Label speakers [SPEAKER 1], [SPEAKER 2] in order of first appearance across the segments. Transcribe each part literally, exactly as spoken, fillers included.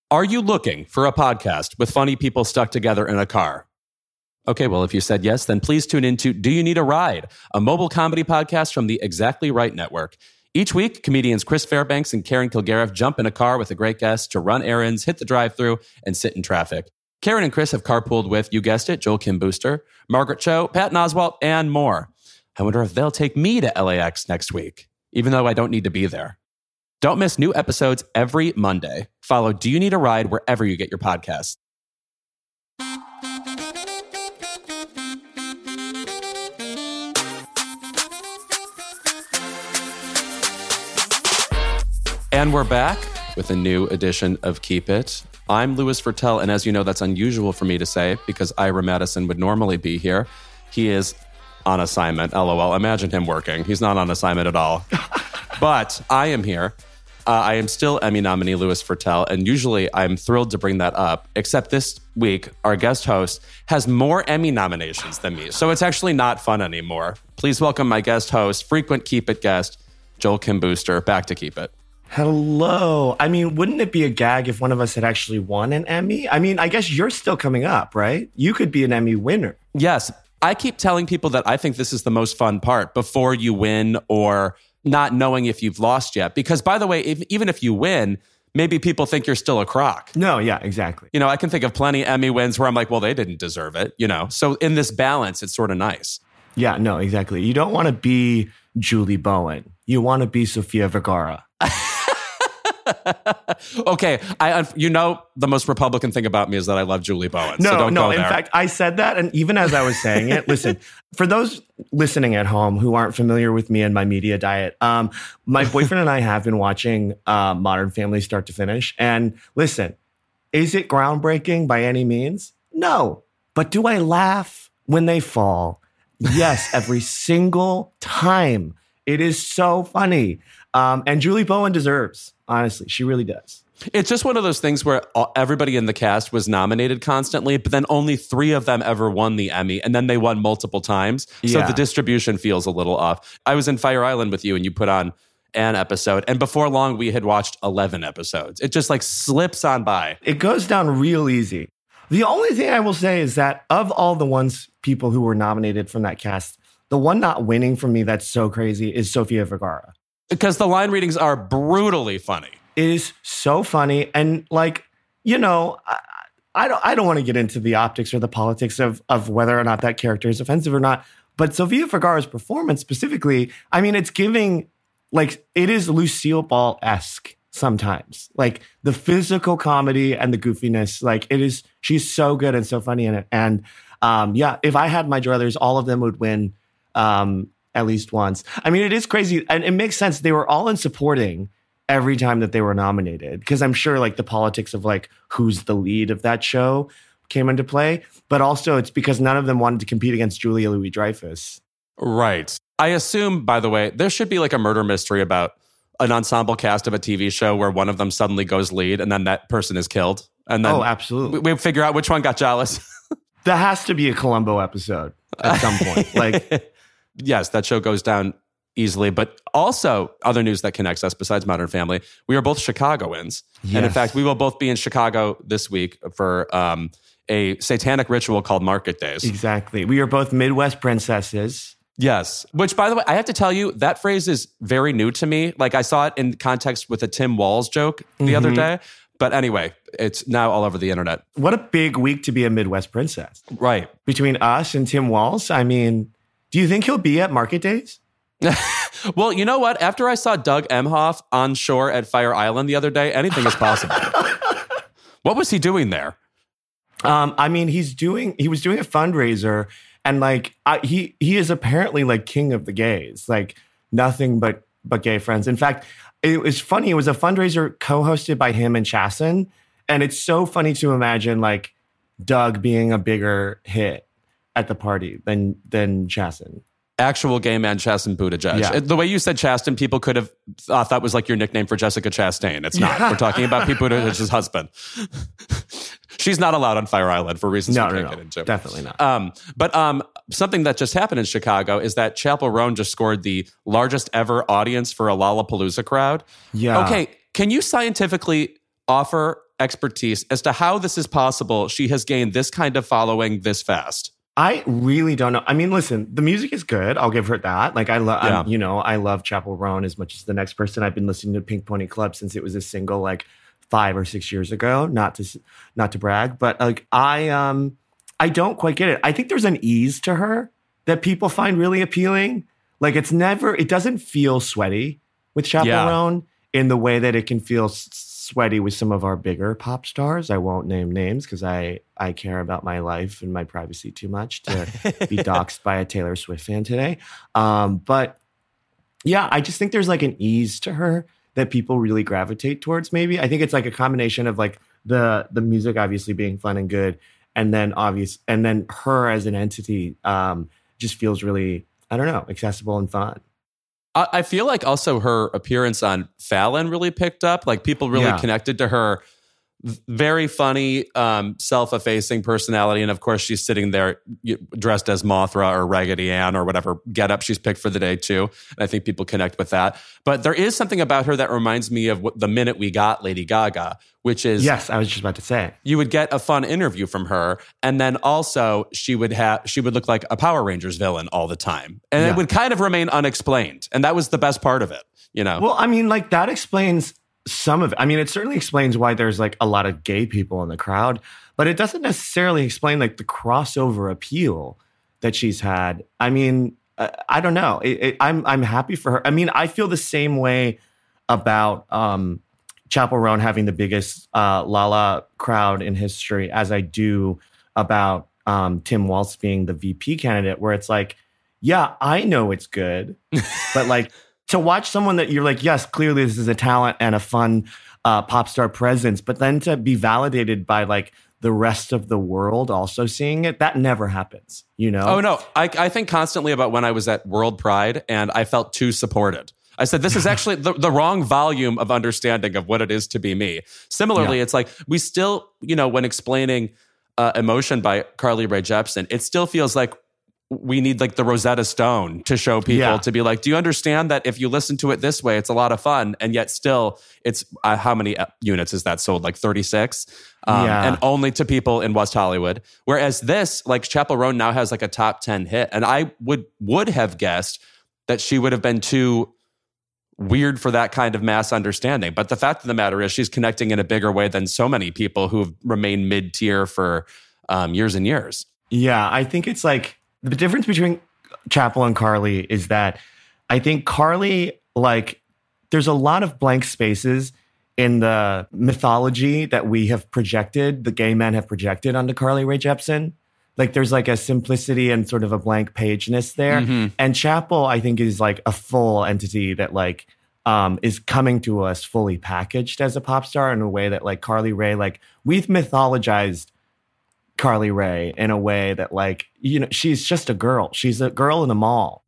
[SPEAKER 1] Are you looking for a podcast with funny people stuck together in a car? Okay, well, if you said yes, then please tune into Do You Need a Ride, a mobile comedy podcast from the Exactly Right Network. Each week, comedians Chris Fairbanks and Karen Kilgariff jump in a car with a great guest to run errands, hit the drive-thru, and sit in traffic. Karen and Chris have carpooled with, you guessed it, Joel Kim Booster, Margaret Cho, Pat Oswalt, and more. I wonder if they'll take me to L A X next week, even though I don't need to be there. Don't miss new episodes every Monday. Follow Do You Need a Ride wherever you get your podcasts. And we're back with a new edition of Keep It. I'm Louis Virtel, and as you know, that's unusual for me to say because Ira Madison would normally be here. He is on assignment, LOL. Imagine him working. He's not on assignment at all. But I am here. Uh, I am still Emmy nominee Louis Virtel, and usually I'm thrilled to bring that up, except this week, our guest host has more Emmy nominations than me, so it's actually not fun anymore. Please welcome my guest host, frequent Keep It guest, Joel Kim Booster, back to Keep It.
[SPEAKER 2] Hello. I mean, wouldn't it be a gag if one of us had actually won an Emmy? I mean, I guess you're still coming up, right? You could be an Emmy winner.
[SPEAKER 1] Yes. I keep telling people that I think this is the most fun part before you win or not knowing if you've lost yet. Because, by the way, if, even if you win, maybe people think you're still a crock.
[SPEAKER 2] No, yeah, exactly.
[SPEAKER 1] You know, I can think of plenty Emmy wins where I'm like, well, they didn't deserve it, you know? So in this balance, it's sort of nice.
[SPEAKER 2] Yeah, no, exactly. You don't want to be Julie Bowen. You want to be Sofia Vergara.
[SPEAKER 1] Okay, I you know the most Republican thing about me is that I love Julie Bowen.
[SPEAKER 2] No,
[SPEAKER 1] so don't
[SPEAKER 2] no.
[SPEAKER 1] go
[SPEAKER 2] In
[SPEAKER 1] there.
[SPEAKER 2] fact, I said that, and even as I was saying it, listen. For those listening at home who aren't familiar with me and my media diet, um, my boyfriend and I have been watching uh, Modern Family start to finish. And listen, is it groundbreaking by any means? No, but do I laugh when they fall? Yes, every single time. It is so funny. Um, and Julie Bowen deserves, honestly. She really does.
[SPEAKER 1] It's just one of those things where everybody in the cast was nominated constantly, but then only three of them ever won the Emmy, and then they won multiple times. So
[SPEAKER 2] Yeah.
[SPEAKER 1] the distribution feels a little off. I was in Fire Island with you, and you put on an episode, and before long, we had watched eleven episodes. It just like slips on by.
[SPEAKER 2] It goes down real easy. The only thing I will say is that of all the ones, people who were nominated from that cast, the one not winning for me that's so crazy is Sofia Vergara.
[SPEAKER 1] Because the line readings are brutally funny.
[SPEAKER 2] It is so funny. And like, you know, I, I don't I don't want to get into the optics or the politics of, of whether or not that character is offensive or not. But Sofia Vergara's performance specifically, I mean, it's giving, like, it is Lucille Ball-esque sometimes. Like, the physical comedy and the goofiness, like, it is, she's so good and so funny in it. And um, yeah, if I had my druthers, all of them would win um, at least once. I mean, it is crazy. And it makes sense. They were all in supporting every time that they were nominated. Because I'm sure, like, the politics of, like, who's the lead of that show came into play. But also, it's because none of them wanted to compete against Julia Louis-Dreyfus.
[SPEAKER 1] Right. I assume, by the way, there should be like a murder mystery about an ensemble cast of a T V show where one of them suddenly goes lead and then that person is killed. And then
[SPEAKER 2] Oh, absolutely.
[SPEAKER 1] we, we figure out which one got jealous.
[SPEAKER 2] That has to be a Columbo episode at some point. Like,
[SPEAKER 1] yes, that show goes down easily. But also, other news that connects us besides Modern Family, we are both Chicagoans.
[SPEAKER 2] Yes.
[SPEAKER 1] And in fact, we will both be in Chicago this week for um, a satanic ritual called Market Days.
[SPEAKER 2] Exactly. We are both Midwest princesses.
[SPEAKER 1] Yes. Which, by the way, I have to tell you, that phrase is very new to me. Like, I saw it in context with a Tim Walz joke the
[SPEAKER 2] Mm-hmm.
[SPEAKER 1] other day. But anyway, it's now all over the internet.
[SPEAKER 2] What a big week to be a Midwest princess.
[SPEAKER 1] Right.
[SPEAKER 2] Between us and Tim Walz, I mean, do you think he'll be at Market Days?
[SPEAKER 1] Well, you know what? After I saw Doug Emhoff on shore at Fire Island the other day, anything is possible. What was he doing there?
[SPEAKER 2] Um, I mean, he's doing, he was doing a fundraiser, and like, I, he, he is apparently like king of the gays, like nothing but, but gay friends. In fact, it was funny. It was a fundraiser co-hosted by him and Chasten. And it's so funny to imagine like Doug being a bigger hit at the party than, than Chasten.
[SPEAKER 1] Actual gay man Chasten Buttigieg.
[SPEAKER 2] Yeah.
[SPEAKER 1] The way you said Chasten, people could have thought that was like your nickname for Jessica Chastain. It's not. We're talking about Pete Buttigieg's husband. She's not allowed on Fire Island for reasons
[SPEAKER 2] No,
[SPEAKER 1] we
[SPEAKER 2] no,
[SPEAKER 1] can't
[SPEAKER 2] no,
[SPEAKER 1] get into.
[SPEAKER 2] definitely not.
[SPEAKER 1] Um, but um, something that just happened in Chicago is that Chappell Roan just scored the largest ever audience for a Lollapalooza crowd.
[SPEAKER 2] Yeah.
[SPEAKER 1] Okay, can you scientifically offer expertise as to how this is possible. She has gained this kind of following this fast.
[SPEAKER 2] I really don't know. I mean, listen, the music is good. I'll give her that. Like, I love,
[SPEAKER 1] Yeah.
[SPEAKER 2] you know, I love Chappell Roan as much as the next person. I've been listening to Pink Pony Club since it was a single, like five or six years ago. Not to, not to brag, but like, I, um, I don't quite get it. I think there's an ease to her that people find really appealing. Like, it's never, it doesn't feel sweaty with Chappell
[SPEAKER 1] Yeah.
[SPEAKER 2] Roan in the way that it can feel s- sweaty with some of our bigger pop stars. I won't name names because I, I care about my life and my privacy too much to be doxxed by a Taylor Swift fan today. Um, but yeah, I just think there's like an ease to her that people really gravitate towards. Maybe I think it's like a combination of like the the music obviously being fun and good, and then obvious, and then her as an entity um, just feels really, I don't know, accessible and fun.
[SPEAKER 1] I I feel like also her appearance on Fallon really picked up. Like people really
[SPEAKER 2] Yeah.
[SPEAKER 1] connected to her. V- Very funny, um, self-effacing personality. And of course, she's sitting there y- dressed as Mothra or Raggedy Ann or whatever getup she's picked for the day, too. And I think people connect with that. But there is something about her that reminds me of what, the minute we got Lady Gaga, which is
[SPEAKER 2] Yes, I was just about to say.
[SPEAKER 1] you would get a fun interview from her, and then also she would have she would look like a Power Rangers villain all the time, and
[SPEAKER 2] Yeah.
[SPEAKER 1] it would kind of remain unexplained, and that was the best part of it, you know.
[SPEAKER 2] Well, I mean, like that explains some of it. I mean, it certainly explains why there's like a lot of gay people in the crowd, but it doesn't necessarily explain like the crossover appeal that she's had. I mean, I, I don't know. It, it, I'm I'm happy for her. I mean, I feel the same way about um, Chappell Roan having the biggest uh, Lala crowd in history as I do about um, Tim Walz being the V P candidate, where it's like, yeah, I know it's good, but like to watch someone that you're like, yes, clearly this is a talent and a fun uh, pop star presence, but then to be validated by like the rest of the world also seeing it, that never happens, you know?
[SPEAKER 1] Oh, no. I, I think constantly about when I was at World Pride and I felt too supported. I said, this is actually the, the wrong volume of understanding of what it is to be me. Similarly,
[SPEAKER 2] Yeah.
[SPEAKER 1] it's like we still, you know, when explaining uh, Emotion by Carly Rae Jepsen, it still feels like we need like the Rosetta Stone to show people
[SPEAKER 2] Yeah.
[SPEAKER 1] to be like, do you understand that if you listen to it this way, it's a lot of fun. And yet still it's uh, how many units is that sold? Like thirty-six um,
[SPEAKER 2] Yeah.
[SPEAKER 1] and only to people in West Hollywood. Whereas this, like Chappell Roan now has like a top ten hit. And I would, would have guessed that she would have been too weird for that kind of mass understanding. But the fact of the matter is she's connecting in a bigger way than so many people who've remained mid-tier for um, years and years.
[SPEAKER 2] Yeah, I think it's like the difference between Chappell and Carly is that I think Carly, like, there's a lot of blank spaces in the mythology that we have projected, the gay men have projected onto Carly Rae Jepsen. Like, there's like a simplicity and sort of a blank pageness there.
[SPEAKER 1] Mm-hmm.
[SPEAKER 2] And Chappell, I think, is like a full entity that like um, is coming to us fully packaged as a pop star in a way that like Carly Rae, like we've mythologized Carly Rae in a way that like, you know, she's just a girl. She's a girl in a mall.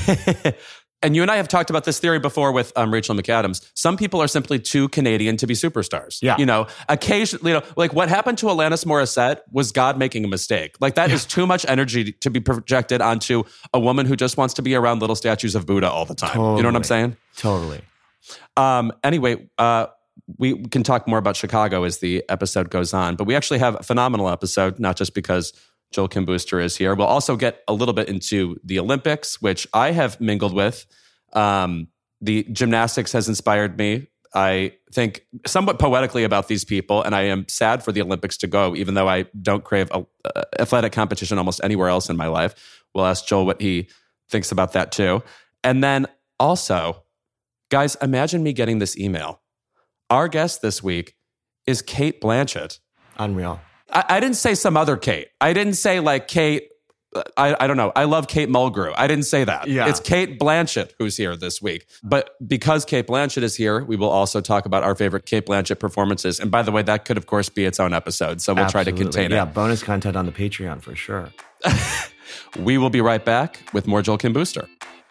[SPEAKER 1] And you and I have talked about this theory before with um, Rachel McAdams. Some people are simply too Canadian to be superstars.
[SPEAKER 2] Yeah.
[SPEAKER 1] You know, occasionally, you know, like what happened to Alanis Morissette was God making a mistake. Like that is too much energy to be projected onto a woman who just wants to be around little statues of Buddha all the time.
[SPEAKER 2] Totally.
[SPEAKER 1] You know what I'm saying?
[SPEAKER 2] Totally.
[SPEAKER 1] Um, anyway, uh, we can talk more about Chicago as the episode goes on, but we actually have a phenomenal episode, not just because Joel Kim Booster is here. We'll also get a little bit into the Olympics, which I have mingled with. Um, the gymnastics has inspired me. I think somewhat poetically about these people, and I am sad for the Olympics to go, even though I don't crave a, uh, athletic competition almost anywhere else in my life. We'll ask Joel what he thinks about that too. And then also, guys, imagine me getting this email. Our guest this week is Cate Blanchett.
[SPEAKER 2] Unreal.
[SPEAKER 1] I, I didn't say some other Kate. I didn't say like Kate, I, I don't know. I love Kate Mulgrew. I didn't say that.
[SPEAKER 2] Yeah.
[SPEAKER 1] It's Cate Blanchett who's here this week. But because Cate Blanchett is here, we will also talk about our favorite Cate Blanchett performances. And by the way, that could, of course, be its own episode. So we'll
[SPEAKER 2] Absolutely.
[SPEAKER 1] try to contain
[SPEAKER 2] Yeah,
[SPEAKER 1] it.
[SPEAKER 2] bonus content on the Patreon for sure.
[SPEAKER 1] We will be right back with more Joel Kim Booster.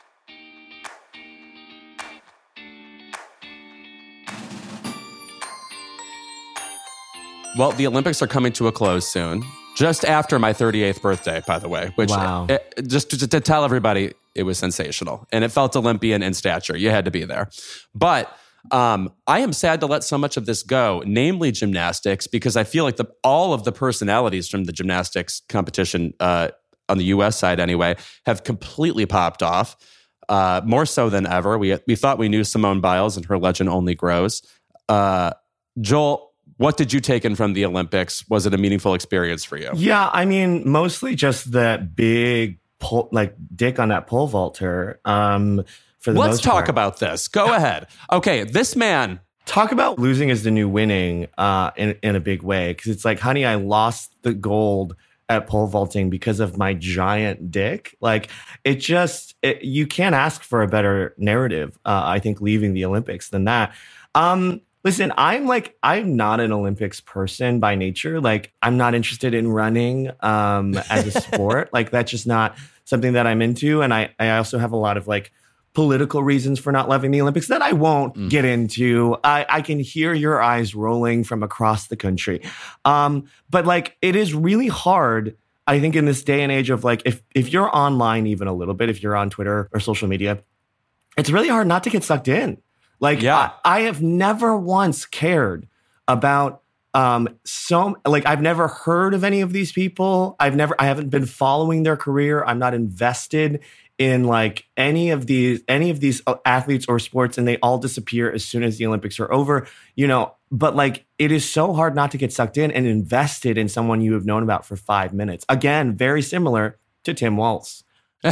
[SPEAKER 1] Well, the Olympics are coming to a close soon. Just after my thirty-eighth birthday, by the way, which
[SPEAKER 2] Wow.
[SPEAKER 1] it, just to, to tell everybody, it was sensational. And it felt Olympian in stature. You had to be there. But Um, I am sad to let so much of this go, namely gymnastics, because I feel like the, all of the personalities from the gymnastics competition, uh, on the U S side anyway, have completely popped off, uh, more so than ever. We we thought we knew Simone Biles, and her legend only grows. Uh, Joel, what did you take in from the Olympics? Was it a meaningful experience for you?
[SPEAKER 2] Yeah, I mean, mostly just that big pole, like dick on that pole vaulter. Um, for the
[SPEAKER 1] Let's
[SPEAKER 2] most
[SPEAKER 1] talk
[SPEAKER 2] part.
[SPEAKER 1] about this. Go ahead. Okay, this man.
[SPEAKER 2] Talk about losing is the new winning uh, in in a big way, because it's like, honey, I lost the gold at pole vaulting because of my giant dick. Like, it just it, you can't ask for a better narrative. Uh, I think leaving the Olympics than that. Um, Listen, I'm like, I'm not an Olympics person by nature. Like, I'm not interested in running um, as a sport. Like, that's just not something that I'm into. And I, I also have a lot of like political reasons for not loving the Olympics that I won't mm. get into. I, I can hear your eyes rolling from across the country. Um, but like, it is really hard, I think, in this day and age of like, if if you're online even a little bit, if you're on Twitter or social media, it's really hard not to get sucked in. Like,
[SPEAKER 1] yeah.
[SPEAKER 2] I, I have never once cared about um, so, like, I've never heard of any of these people. I've never, I haven't been following their career. I'm not invested in like any of these, any of these athletes or sports, and they all disappear as soon as the Olympics are over, you know, but like, it is so hard not to get sucked in and invested in someone you have known about for five minutes. Again, very similar to Tim Walz.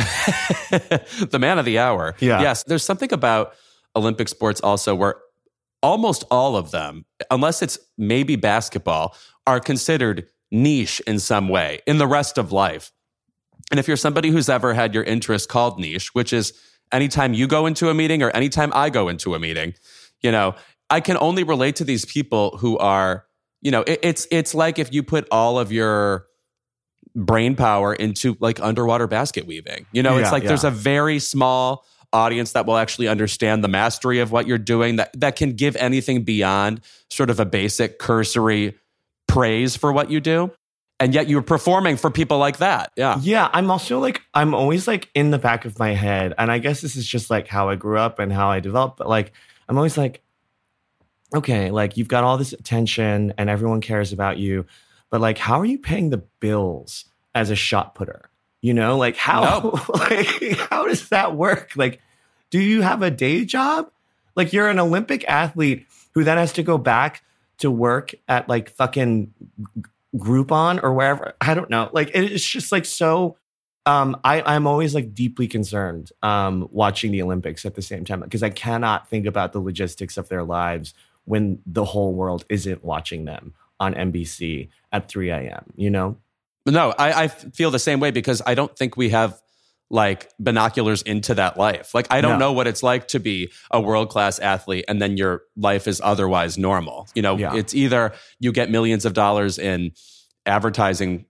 [SPEAKER 1] The man of the hour.
[SPEAKER 2] Yeah.
[SPEAKER 1] Yes. There's something about Olympic sports also where almost all of them, unless it's maybe basketball, are considered niche in some way in the rest of life. And if you're somebody who's ever had your interest called niche, which is anytime you go into a meeting or anytime I go into a meeting, you know, I can only relate to these people who are, you know, it, it's it's like if you put all of your brain power into like underwater basket weaving. You know,
[SPEAKER 2] yeah,
[SPEAKER 1] it's like
[SPEAKER 2] yeah.
[SPEAKER 1] there's a very small audience that will actually understand the mastery of what you're doing, that that can give anything beyond sort of a basic cursory praise for what you do. And yet you're performing for people like that. Yeah.
[SPEAKER 2] Yeah. I'm also like, I'm always like in the back of my head. And I guess this is just like how I grew up and how I developed. But like, I'm always like, okay, like you've got all this attention and everyone cares about you. But like, how are you paying the bills as a shot putter? You know, like how,
[SPEAKER 1] nope.
[SPEAKER 2] like, how does that work? Like, do you have a day job? Like you're an Olympic athlete who then has to go back to work at like fucking Groupon or wherever. I don't know. Like, it's just like so, um, I, I'm always like deeply concerned um, watching the Olympics at the same time, because I cannot think about the logistics of their lives when the whole world isn't watching them on N B C at three a.m., you know?
[SPEAKER 1] No, I, I feel the same way because I don't think we have like binoculars into that life. Like, I don't
[SPEAKER 2] No.
[SPEAKER 1] know what it's like to be a world-class athlete and then your life is otherwise normal. You know,
[SPEAKER 2] Yeah.
[SPEAKER 1] it's either you get millions of dollars in advertising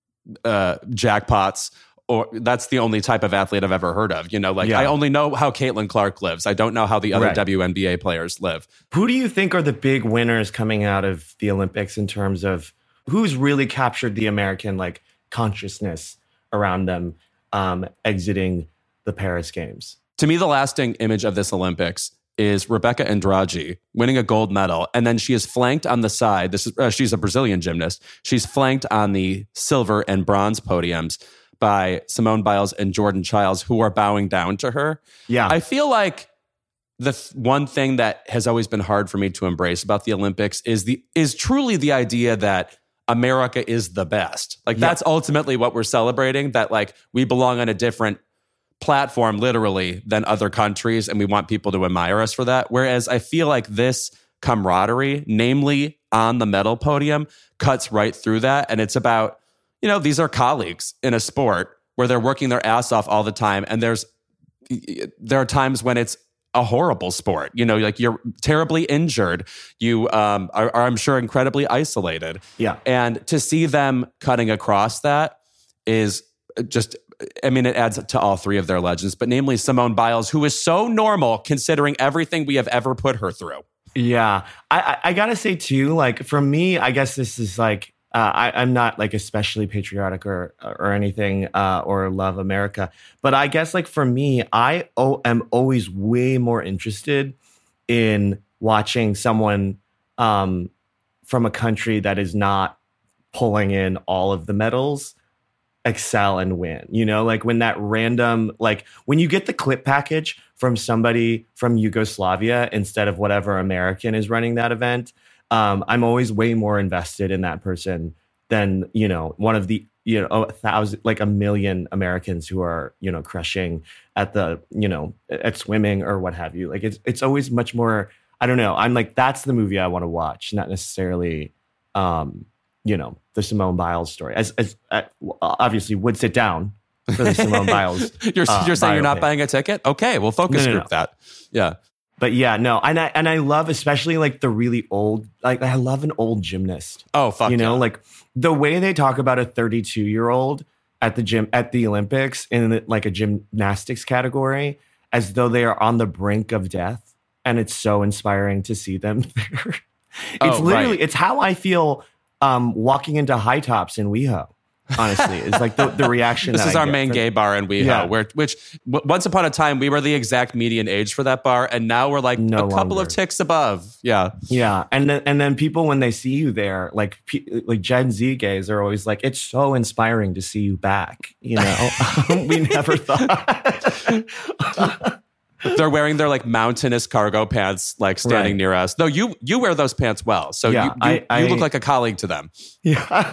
[SPEAKER 1] uh, jackpots, or that's the only type of athlete I've ever heard of. You know, like
[SPEAKER 2] Yeah.
[SPEAKER 1] I only know how Caitlin Clark lives. I don't know how the other
[SPEAKER 2] Right.
[SPEAKER 1] W N B A players live.
[SPEAKER 2] Who do you think are the big winners coming out of the Olympics in terms of who's really captured the American like consciousness around them um, exiting the Paris Games?
[SPEAKER 1] To me, the lasting image of this Olympics is Rebecca Andrade winning a gold medal. And then she is flanked on the side. This is uh, she's a Brazilian gymnast. She's flanked on the silver and bronze podiums by Simone Biles and Jordan Childs, who are bowing down to her.
[SPEAKER 2] Yeah.
[SPEAKER 1] I feel like the th- one thing that has always been hard for me to embrace about the Olympics is the is truly the idea that America is the best. Like,
[SPEAKER 2] Yeah.
[SPEAKER 1] that's ultimately what we're celebrating, that like we belong on a different platform literally than other countries, and we want people to admire us for that. Whereas I feel like this camaraderie, namely on the medal podium, cuts right through that. And it's about, you know, these are colleagues in a sport where they're working their ass off all the time. And there's, there are times when it's a horrible sport. You know, like you're terribly injured. You um, are, are, I'm sure, incredibly isolated.
[SPEAKER 2] Yeah.
[SPEAKER 1] And to see them cutting across that is just, I mean, it adds to all three of their legends, but namely Simone Biles, who is so normal considering everything we have ever put her through.
[SPEAKER 2] Yeah. I, I, I gotta say too, like for me, I guess this is like, uh, I, I'm not like especially patriotic or or anything uh, or love America, but I guess like for me, I o- am always way more interested in watching someone um, from a country that is not pulling in all of the medals excel and win. You know, like when that random, like when you get the clip package from somebody from Yugoslavia instead of whatever American is running that event, um, I'm always way more invested in that person than, you know, one of the, you know, a thousand, like a million Americans who are, you know, crushing at the, you know, at swimming or what have you. Like it's, it's always much more, I don't know. I'm like, that's the movie I want to watch, not necessarily, um, you know, the Simone Biles story. As, as uh, obviously would sit down for the Simone Biles.
[SPEAKER 1] you're
[SPEAKER 2] uh,
[SPEAKER 1] you're saying
[SPEAKER 2] biopic.
[SPEAKER 1] you're not buying a ticket? Okay, we'll focus
[SPEAKER 2] no, no,
[SPEAKER 1] group
[SPEAKER 2] no.
[SPEAKER 1] that. Yeah.
[SPEAKER 2] But yeah, no, and I and I love especially like the really old, like I love an old gymnast.
[SPEAKER 1] Oh, fuck
[SPEAKER 2] you know,
[SPEAKER 1] yeah.
[SPEAKER 2] like the way they talk about a thirty-two year old at the gym at the Olympics in the, like a gymnastics category, as though they are on the brink of death, and it's so inspiring to see them there. It's
[SPEAKER 1] Oh,
[SPEAKER 2] literally
[SPEAKER 1] right.
[SPEAKER 2] it's how I feel um, walking into High Tops in WeHo. Honestly, it's like the, the reaction.
[SPEAKER 1] This
[SPEAKER 2] that
[SPEAKER 1] is
[SPEAKER 2] I
[SPEAKER 1] our
[SPEAKER 2] get
[SPEAKER 1] main
[SPEAKER 2] from-
[SPEAKER 1] gay bar in WeHo,
[SPEAKER 2] Yeah.
[SPEAKER 1] where which w- once upon a time we were the exact median age for that bar, and now we're like
[SPEAKER 2] No
[SPEAKER 1] a couple
[SPEAKER 2] longer.
[SPEAKER 1] of ticks above. Yeah.
[SPEAKER 2] Yeah, and then and then people when they see you there, like pe- like Gen Z gays are always like, it's so inspiring to see you back. You know, we never thought.
[SPEAKER 1] They're wearing their like mountainous cargo pants, like standing
[SPEAKER 2] Right.
[SPEAKER 1] near us. Though you you wear those pants well, so
[SPEAKER 2] Yeah,
[SPEAKER 1] you you,
[SPEAKER 2] I- I-
[SPEAKER 1] you look like a colleague to them.
[SPEAKER 2] Yeah,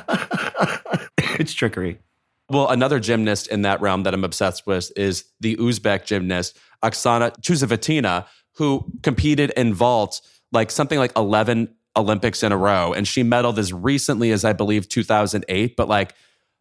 [SPEAKER 2] it's trickery.
[SPEAKER 1] Well, another gymnast in that realm that I'm obsessed with is the Uzbek gymnast Oksana Chusovitina, who competed in vault like something like eleven Olympics in a row, and she medaled as recently as I believe two thousand eight. But like,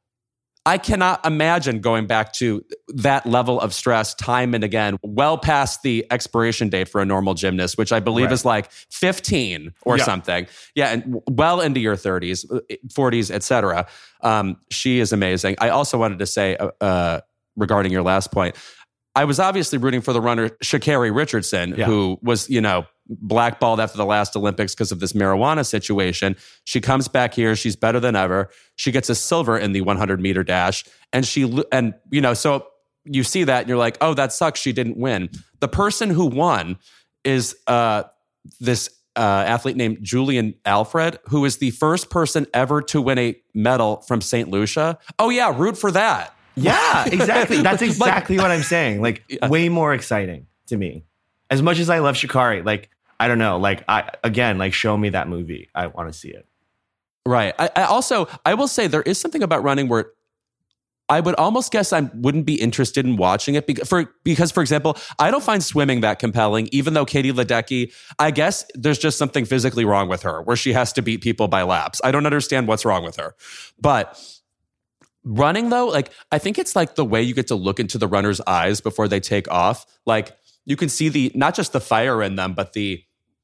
[SPEAKER 1] I cannot imagine going back to that level of stress time and again, well past the expiration date for a normal gymnast, which I believe
[SPEAKER 2] Right.
[SPEAKER 1] is like fifteen or
[SPEAKER 2] Yeah.
[SPEAKER 1] something. Yeah, and w- well into your thirties, forties, et cetera. Um, she is amazing. I also wanted to say uh, uh, regarding your last point, I was obviously rooting for the runner Sha'Carri Richardson,
[SPEAKER 2] Yeah.
[SPEAKER 1] who was, you know, blackballed after the last Olympics because of this marijuana situation. She comes back here. She's better than ever. She gets a silver in the one hundred meter dash. And she, lo- and you know, so you see that and you're like, oh, that sucks. She didn't win. The person who won is uh, this uh, athlete named Julian Alfred, who is the first person ever to win a medal from Saint Lucia. Oh yeah, root for that.
[SPEAKER 2] Yeah, exactly. That's
[SPEAKER 1] Like-
[SPEAKER 2] exactly what I'm saying. Like,
[SPEAKER 1] Yeah.
[SPEAKER 2] way more exciting to me. As much as I love Sha'Carri, like, I don't know. Like, I again, like, show me that movie. I want to see it.
[SPEAKER 1] Right. I, I also, I will say there is something about running where I would almost guess I wouldn't be interested in watching it because, for, because, for example, I don't find swimming that compelling, even though Katie Ledecky, I guess there's just something physically wrong with her where she has to beat people by laps. I don't understand what's wrong with her. But running, though, like, I think it's like the way you get to look into the runner's eyes before they take off. Like, you can see the, not just the fire in them, but the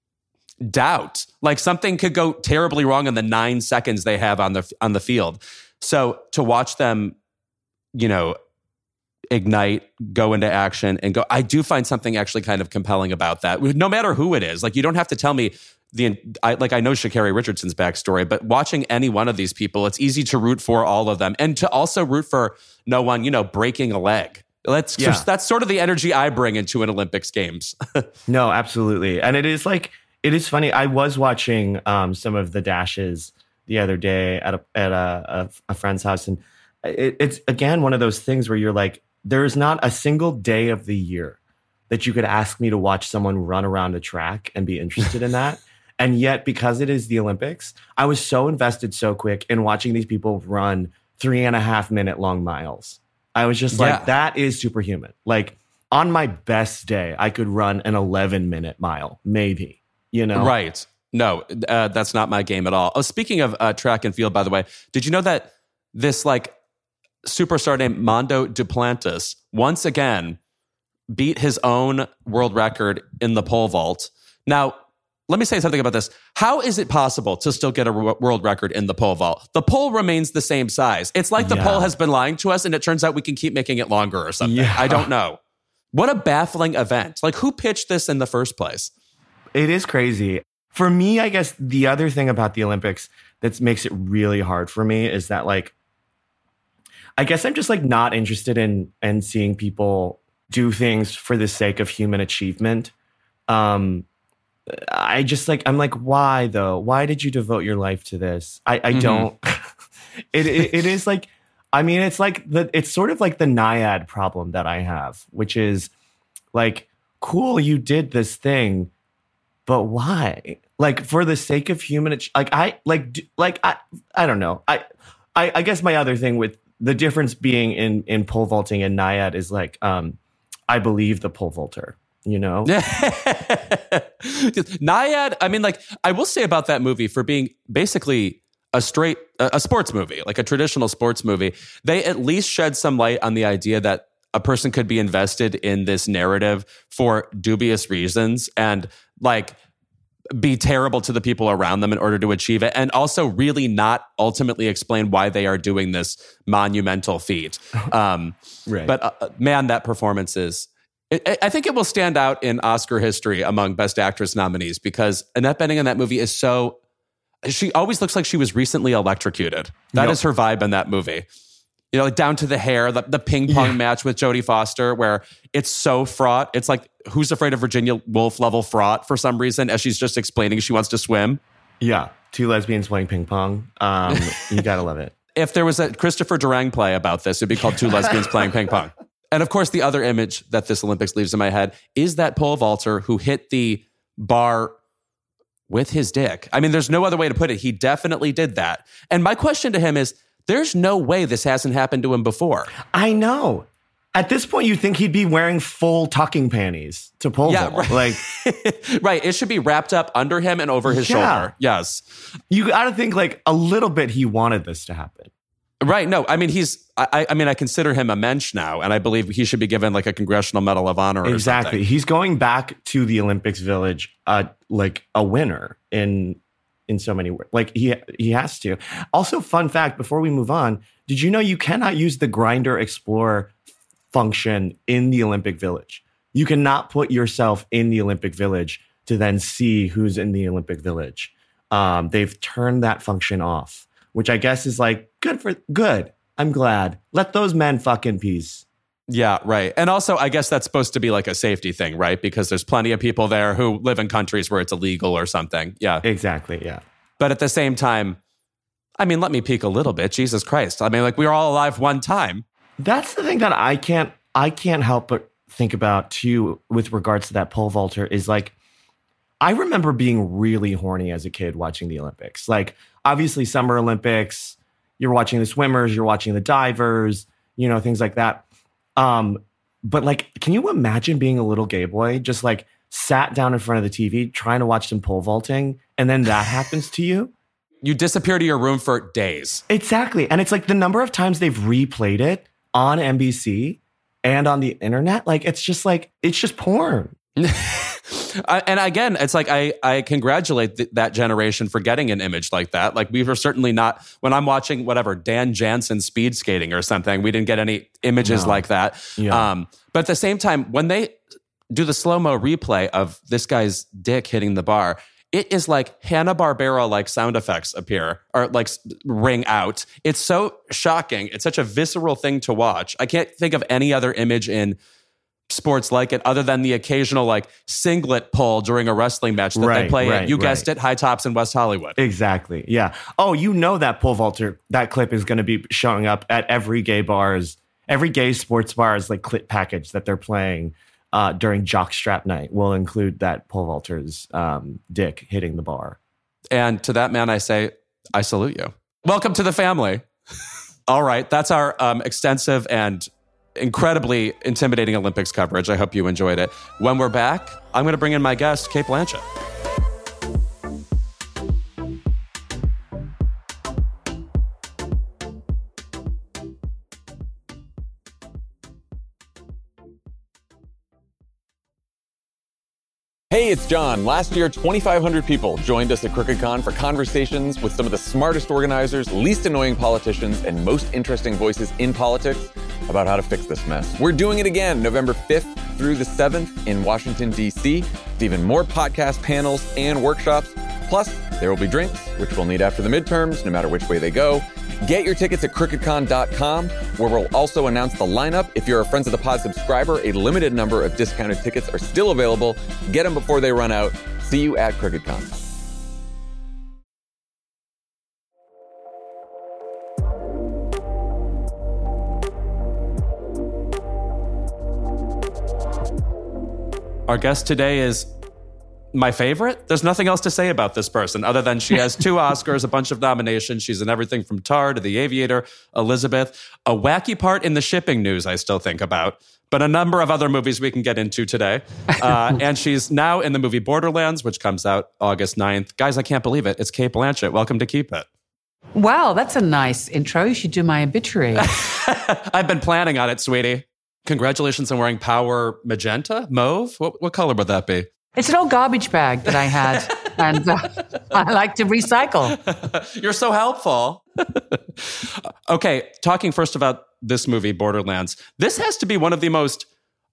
[SPEAKER 1] doubt. Like something could go terribly wrong in the nine seconds they have on the on the field. So to watch them, you know, ignite, go into action, and go, I do find something actually kind of compelling about that. No matter who it is, like you don't have to tell me the I, like I know Sha'Carri Richardson's backstory, but watching any one of these people, it's easy to root for all of them, and to also root for no one, you know, breaking a leg. That's
[SPEAKER 2] Yeah.
[SPEAKER 1] just, that's sort of the energy I bring into an Olympics games.
[SPEAKER 2] No, absolutely. And it is like, it is funny. I was watching um, some of the dashes the other day at a, at a, a, a friend's house. And it, it's, again, one of those things where you're like, there's not a single day of the year that you could ask me to watch someone run around a track and be interested in that. And yet, because it is the Olympics, I was so invested so quick in watching these people run three and a half minute long miles. I was just like,
[SPEAKER 1] Yeah.
[SPEAKER 2] that is superhuman. Like, on my best day, I could run an eleven minute mile, maybe, you know?
[SPEAKER 1] Right. No, uh, that's not my game at all. Oh, speaking of uh, track and field, by the way, did you know that this like superstar named Mondo Duplantis once again beat his own world record in the pole vault? Now, let me say something about this. How is it possible to still get a w- world record in the pole vault? The pole remains the same size. It's like the
[SPEAKER 2] Yeah.
[SPEAKER 1] pole has been lying to us and it turns out we can keep making it longer or something.
[SPEAKER 2] Yeah.
[SPEAKER 1] I don't know. What a baffling event. Like, who pitched this in the first place?
[SPEAKER 2] It is crazy. For me, I guess the other thing about the Olympics that makes it really hard for me is that, like, I guess I'm just like not interested in in seeing people do things for the sake of human achievement. Um, I just like, I'm like, why though? Why did you devote your life to this? I, I mm-hmm. don't. it, it It is like, I mean, it's like the, it's sort of like the Naiad problem that I have, which is like, cool, you did this thing, but why? Like for the sake of human, like I, like, like I, I don't know. I, I, I guess my other thing with the difference being in, in pole vaulting and Naiad is like, um, I believe the pole vaulter. You know,
[SPEAKER 1] Naiad. I mean, like I will say about that movie for being basically a straight a sports movie, like a traditional sports movie, they at least shed some light on the idea that a person could be invested in this narrative for dubious reasons and like be terrible to the people around them in order to achieve it, and also really not ultimately explain why they are doing this monumental feat. Um,
[SPEAKER 2] right.
[SPEAKER 1] But uh, man, that performance is. I think it will stand out in Oscar history among Best Actress nominees because Annette Bening in that movie is so... She always looks like she was recently electrocuted. That yep. is her vibe in that movie. You know, like down to the hair, the, the ping pong yeah. match with Jodie Foster where it's so fraught. It's like Who's Afraid of Virginia Woolf level fraught for some reason as she's just explaining she wants to swim.
[SPEAKER 2] Yeah, two lesbians playing ping pong. Um, you gotta love it.
[SPEAKER 1] If there was a Christopher Durang play about this, it'd be called Two Lesbians Playing Ping Pong. And of course, the other image that this Olympics leaves in my head is that pole vaulter who hit the bar with his dick. I mean, there's no other way to put it. He definitely did that. And my question to him is, there's no way this hasn't happened to him before.
[SPEAKER 2] I know. At this point, you think he'd be wearing full tucking panties to pole
[SPEAKER 1] yeah,
[SPEAKER 2] vault.
[SPEAKER 1] Right.
[SPEAKER 2] Like,
[SPEAKER 1] right. It should be wrapped up under him and over his yeah. shoulder. Yes.
[SPEAKER 2] You got to think like a little bit he wanted this to happen.
[SPEAKER 1] Right. No, I mean, he's, I, I mean, I consider him a mensch now, and I believe he should be given like a Congressional Medal of Honor or
[SPEAKER 2] exactly.
[SPEAKER 1] something.
[SPEAKER 2] He's going back to the Olympics Village, uh, like a winner in, in so many ways. Like he, he has to. Also, fun fact, before we move on, did you know you cannot use the Grindr Explore function in the Olympic Village? You cannot put yourself in the Olympic Village to then see who's in the Olympic Village. Um, they've turned that function off, which I guess is like good for good. I'm glad. Let those men fuck in peace.
[SPEAKER 1] Yeah, right. And also, I guess that's supposed to be like a safety thing, right? Because there's plenty of people there who live in countries where it's illegal or something. Yeah.
[SPEAKER 2] Exactly, yeah.
[SPEAKER 1] But at the same time, I mean, let me peek a little bit. Jesus Christ. I mean, like, we were all alive one time.
[SPEAKER 2] That's the thing that I can't, I can't help but think about, too, with regards to that pole vaulter is like, I remember being really horny as a kid watching the Olympics. Like, obviously, Summer Olympics, you're watching the swimmers, you're watching the divers, you know, things like that. Um, but like, can you imagine being a little gay boy, just like sat down in front of the T V trying to watch some pole vaulting, and then that happens to you?
[SPEAKER 1] You disappear to your room for days.
[SPEAKER 2] Exactly. And it's like the number of times they've replayed it on N B C and on the internet, like, it's just like, it's just porn.
[SPEAKER 1] I, and again, it's like I, I congratulate th- that generation for getting an image like that. Like, we were certainly not, when I'm watching whatever, Dan Jansen speed skating or something, we didn't get any images no. like that.
[SPEAKER 2] Yeah.
[SPEAKER 1] Um, but at the same time, when they do the slow-mo replay of this guy's dick hitting the bar, it is like Hanna-Barbera like sound effects appear or like ring out. It's so shocking. It's such a visceral thing to watch. I can't think of any other image in sports like it other than the occasional like singlet pull during a wrestling match that
[SPEAKER 2] right,
[SPEAKER 1] they play
[SPEAKER 2] right,
[SPEAKER 1] at, you
[SPEAKER 2] right.
[SPEAKER 1] guessed it, High Tops in West Hollywood.
[SPEAKER 2] Exactly. Yeah. Oh, you know that pole vaulter, that clip is going to be showing up at every gay bar's, every gay sports bar's like clip package that they're playing uh, during jockstrap night will include that pole vaulter's um, dick hitting the bar.
[SPEAKER 1] And to that man, I say, I salute you. Welcome to the family. All right. That's our um, extensive and incredibly intimidating Olympics coverage. I hope you enjoyed it. When we're back, I'm going to bring in my guest, Cate Blanchett.
[SPEAKER 3] Hey, it's John. Last year, twenty-five hundred people joined us at CrookedCon for conversations with some of the smartest organizers, least annoying politicians, and most interesting voices in politics about how to fix this mess. We're doing it again, November fifth through the seventh in Washington, D C, with even more podcast panels and workshops. Plus, there will be drinks, which we'll need after the midterms, no matter which way they go. Get your tickets at crooked con dot com, where we'll also announce the lineup. If you're a Friends of the Pod subscriber, a limited number of discounted tickets are still available. Get them before they run out. See you at CrookedCon.
[SPEAKER 1] Our guest today is my favorite. There's nothing else to say about this person other than she has two Oscars, a bunch of nominations. She's in everything from Tar to The Aviator, Elizabeth, a wacky part in the shipping news I still think about, but a number of other movies we can get into today. Uh, and she's now in the movie Borderlands, which comes out August ninth. Guys, I can't believe it. It's Cate Blanchett. Welcome to Keep It.
[SPEAKER 4] Wow, that's a nice intro. You should do my obituary.
[SPEAKER 1] I've been planning on it, sweetie. Congratulations on wearing Power Magenta? Mauve? What, what color would that be?
[SPEAKER 4] It's an old garbage bag that I had, and uh, I like to recycle.
[SPEAKER 1] You're so helpful. Okay, talking first about this movie, Borderlands. This has to be one of the most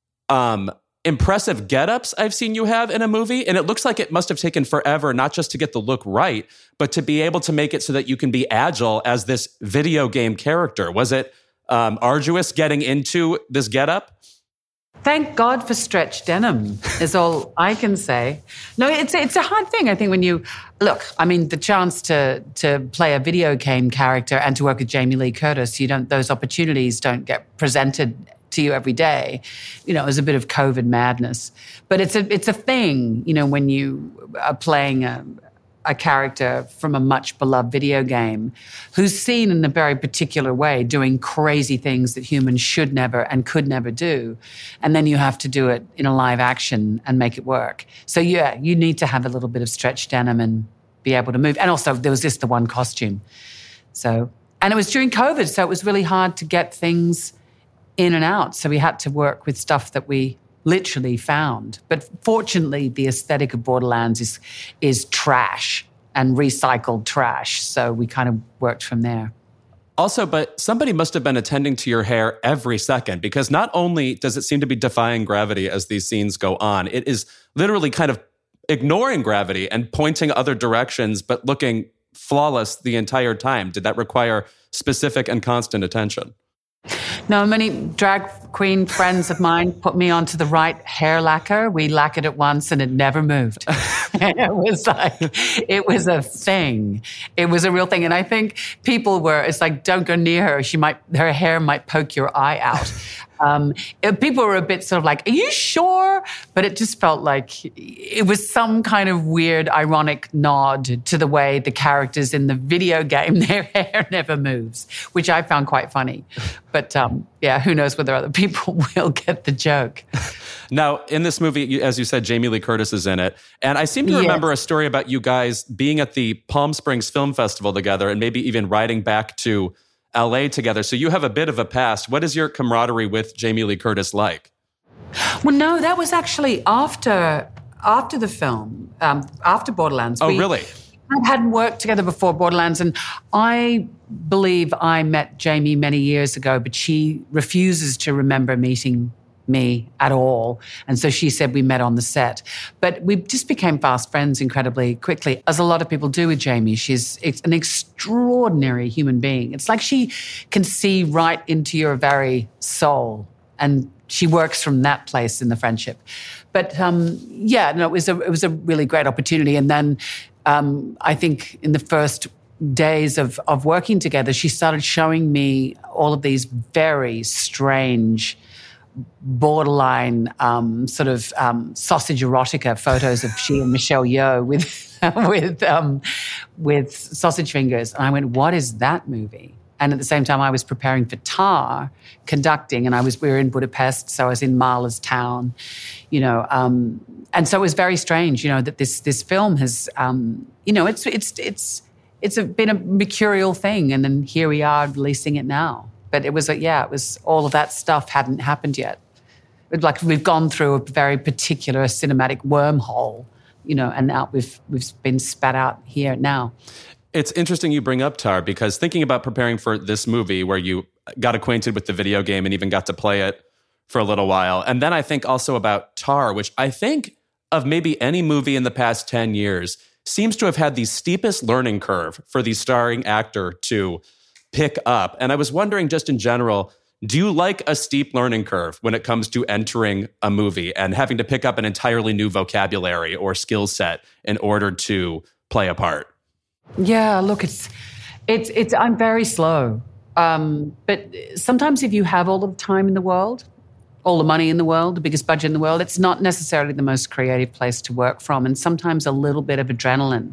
[SPEAKER 1] um, impressive get-ups I've seen you have in a movie, and it looks like it must have taken forever, not just to get the look right, but to be able to make it so that you can be agile as this video game character. Was it um, arduous getting into this get-up?
[SPEAKER 4] Thank God for stretch denim is all I can say. No, it's it's a hard thing. I think when you look, I mean, the chance to to play a video game character and to work with Jamie Lee Curtis, you don't those opportunities don't get presented to you every day. You know, it was a bit of COVID madness, but it's a it's a thing. You know, when you are playing a a character from a much beloved video game who's seen in a very particular way doing crazy things that humans should never and could never do. And then you have to do it in a live action and make it work. So yeah, you need to have a little bit of stretch denim and be able to move. And also there was just the one costume. So, and it was during COVID, so it was really hard to get things in and out. So we had to work with stuff that we literally found. But fortunately, the aesthetic of Borderlands is is trash and recycled trash. So we kind of worked from there.
[SPEAKER 1] Also, but somebody must have been attending to your hair every second, because not only does it seem to be defying gravity as these scenes go on, it is literally kind of ignoring gravity and pointing other directions, but looking flawless the entire time. Did that require specific and constant attention?
[SPEAKER 4] No, many drag queen friends of mine put me onto the right hair lacquer. We lacquered it once and it never moved. It was like, it was a thing. It was a real thing. And I think people were, it's like, don't go near her. She might, her hair might poke your eye out. Um, it, people were a bit sort of like, are you sure? But it just felt like it was some kind of weird, ironic nod to the way the characters in the video game, their hair never moves, which I found quite funny. But um, yeah, who knows whether other people will get the joke.
[SPEAKER 1] Now, in this movie, as you said, Jamie Lee Curtis is in it. And I seem to
[SPEAKER 4] Yeah.
[SPEAKER 1] remember a story about you guys being at the Palm Springs Film Festival together and maybe even riding back to L A together. So you have a bit of a past. What is your camaraderie with Jamie Lee Curtis like?
[SPEAKER 4] Well, no, that was actually after after the film, um, after Borderlands.
[SPEAKER 1] Oh,
[SPEAKER 4] We-
[SPEAKER 1] really?
[SPEAKER 4] I hadn't worked together before Borderlands, and I believe I met Jamie many years ago, but she refuses to remember meeting me at all. And so she said we met on the set. But we just became fast friends incredibly quickly, as a lot of people do with Jamie. She's an extraordinary human being. It's like she can see right into your very soul, and she works from that place in the friendship. But um, yeah, no, it was a it was a really great opportunity. And then um, I think in the first days of of working together, she started showing me all of these very strange, borderline um, sort of um, sausage erotica photos of she and Michelle Yeoh with with um, with sausage fingers. And I went, what is that movie? And at the same time, I was preparing for Tar, conducting, and I was we were in Budapest, so I was in Mahler's town, you know. Um, and so it was very strange, you know, that this this film has, um, you know, it's it's it's it's a, been a mercurial thing, and then here we are releasing it now. But it was, a, yeah, it was all of that stuff hadn't happened yet. It, like we've gone through a very particular cinematic wormhole, you know, and now we've we've been spat out here now.
[SPEAKER 1] It's interesting you bring up Tar, because thinking about preparing for this movie where you got acquainted with the video game and even got to play it for a little while. And then I think also about Tar, which I think of maybe any movie in the past ten years seems to have had the steepest learning curve for the starring actor to pick up. And I was wondering just in general, Do you like a steep learning curve when it comes to entering a movie and having to pick up an entirely new vocabulary or skill set in order to play a part?
[SPEAKER 4] Yeah, look, it's it's it's. I'm very slow, um, but sometimes if you have all the time in the world, all the money in the world, the biggest budget in the world, it's not necessarily the most creative place to work from, and sometimes a little bit of adrenaline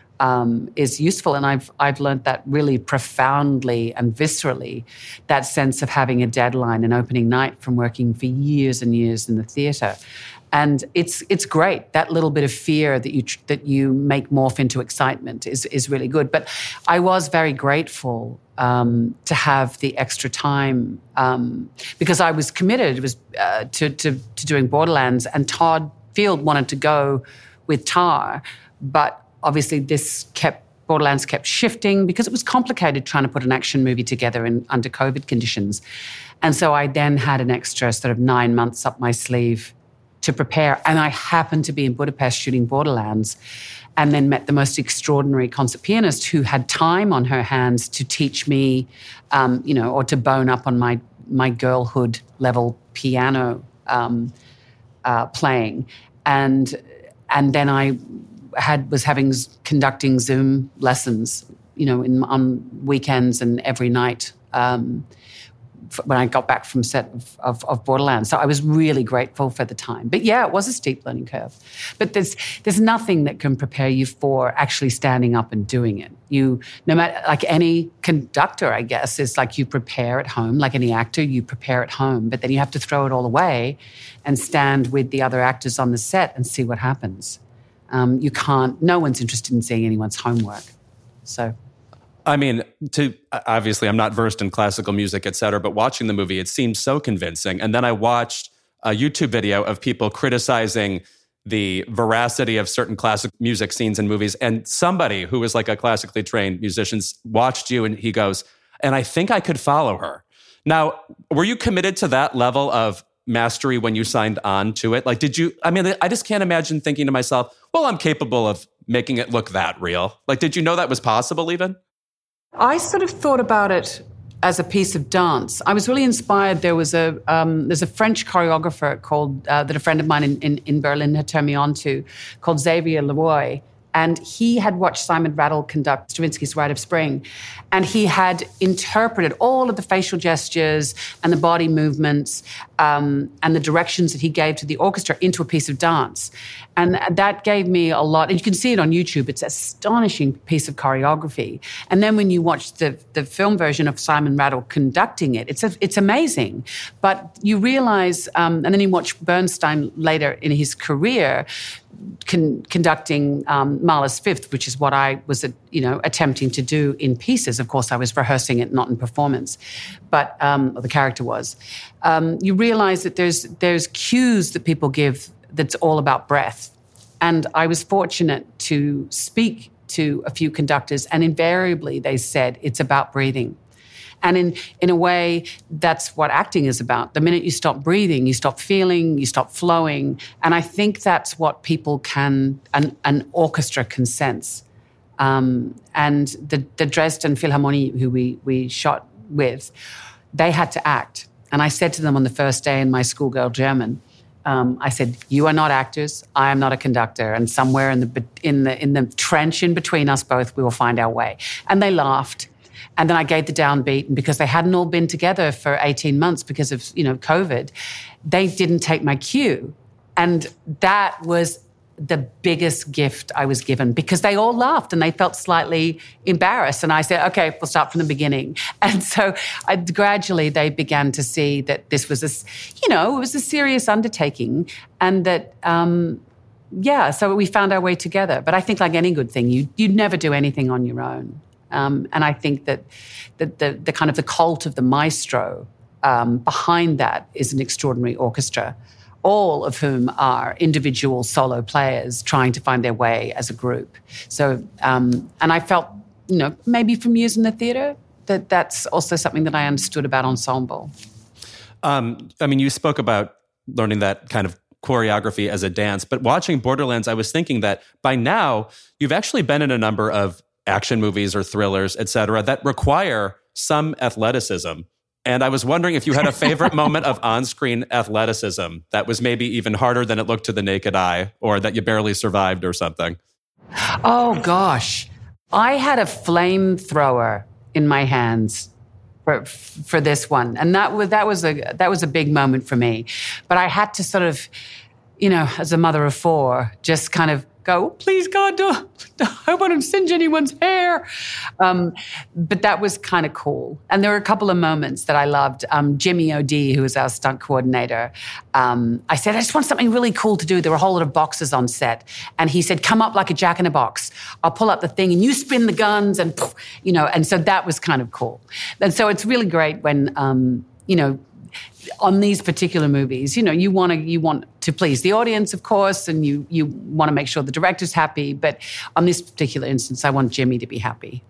[SPEAKER 4] Um, is useful, and I've I've learned that really profoundly and viscerally. That sense of having a deadline, an opening night, from working for years and years in the theatre, and it's it's great. That little bit of fear that you that you make morph into excitement is is really good. But I was very grateful um, to have the extra time um, because I was committed. It was uh, to, to to doing Borderlands, and Todd Field wanted to go with Tar, but obviously, this kept Borderlands kept shifting because it was complicated trying to put an action movie together in under COVID conditions. And so I then had an extra sort of nine months up my sleeve to prepare. And I happened to be in Budapest shooting Borderlands, and then met the most extraordinary concert pianist who had time on her hands to teach me, um, you know, or to bone up on my my girlhood level piano um, uh, playing, and and then I. had was having conducting Zoom lessons, you know, in, on weekends and every night um, when I got back from set of, of, of Borderlands. So I was really grateful for the time. But yeah, it was a steep learning curve. But there's there's nothing that can prepare you for actually standing up and doing it. You, no matter, like any conductor, I guess, is like you prepare at home. Like any actor, you prepare at home. But then you have to throw it all away and stand with the other actors on the set and see what happens. Um, you can't, no one's interested in seeing anyone's homework. So,
[SPEAKER 1] I mean, to obviously I'm not versed in classical music, et cetera, but watching the movie, it seemed so convincing. And then I watched a YouTube video of people criticizing the veracity of certain classic music scenes in movies. And somebody who was like a classically trained musician watched you and he goes, and I think I could follow her. Now, were you committed to that level of mastery when you signed on to it? Like, did you, I mean, I just can't imagine thinking to myself, well, I'm capable of making it look that real. Like, did you know that was possible even?
[SPEAKER 4] I sort of thought about it as a piece of dance. I was really inspired. There was a, um, there's a French choreographer called, uh, that a friend of mine in, in, in Berlin had turned me on to, called Xavier Leroy. And he had watched Simon Rattle conduct Stravinsky's Rite of Spring. And he had interpreted all of the facial gestures and the body movements um, and the directions that he gave to the orchestra into a piece of dance. And that gave me a lot. And you can see it on YouTube. It's an astonishing piece of choreography. And then when you watch the, the film version of Simon Rattle conducting it, it's a, it's amazing. But you realize, um, and then you watch Bernstein later in his career, Con- conducting um, Mahler's Fifth, which is what I was, uh, you know, attempting to do in pieces. Of course, I was rehearsing it, not in performance, but um, or the character was. Um, you realize that there's there's cues that people give that's all about breath, and I was fortunate to speak to a few conductors, and invariably they said it's about breathing. And in, in a way, that's what acting is about. The minute you stop breathing, you stop feeling, you stop flowing. And I think that's what people can, an, an orchestra can sense. Um, and the, the Dresden Philharmonie, who we, we shot with, they had to act. And I said to them on the first day in my schoolgirl German, um, I said, you are not actors, I am not a conductor. And somewhere in the, in the, in the trench in between us both, we will find our way. And they laughed. And then I gave the downbeat, and because they hadn't all been together for eighteen months because of, you know, COVID, they didn't take my cue. And that was the biggest gift I was given, because they all laughed and they felt slightly embarrassed. And I said, okay, we'll start from the beginning. And so I, gradually they began to see that this was a, you know, it was a serious undertaking, and that, um, yeah, so we found our way together. But I think like any good thing, you, you'd never do anything on your own. Um, and I think that the, the, the kind of the cult of the maestro um, behind that is an extraordinary orchestra, all of whom are individual solo players trying to find their way as a group. So, um, and I felt, you know, maybe from years in the theatre, that that's also something that I understood about ensemble.
[SPEAKER 1] Um, I mean, you spoke about learning that kind of choreography as a dance, but watching Borderlands, I was thinking that by now you've actually been in a number of action movies or thrillers, et cetera, that require some athleticism. And I was wondering if you had a favorite moment of on-screen athleticism that was maybe even harder than it looked to the naked eye, or that you barely survived or something.
[SPEAKER 4] Oh, gosh. I had a flamethrower in my hands for for this one. And that was, that was a that was a big moment for me. But I had to sort of, you know, as a mother of four, just kind of go, please, God, don't, I want to singe anyone's hair. Um, but that was kind of cool. And there were a couple of moments that I loved. Um, Jimmy O'Dea, who was our stunt coordinator, um, I said, I just want something really cool to do. There were a whole lot of boxes on set. And he said, come up like a jack in a box. I'll pull up the thing and you spin the guns and, poof, you know, and so that was kind of cool. And so it's really great when, um, you know, on these particular movies, you know, you want to you want to please the audience, of course, and you you want to make sure the director's happy. But on this particular instance, I want Jimmy to be happy.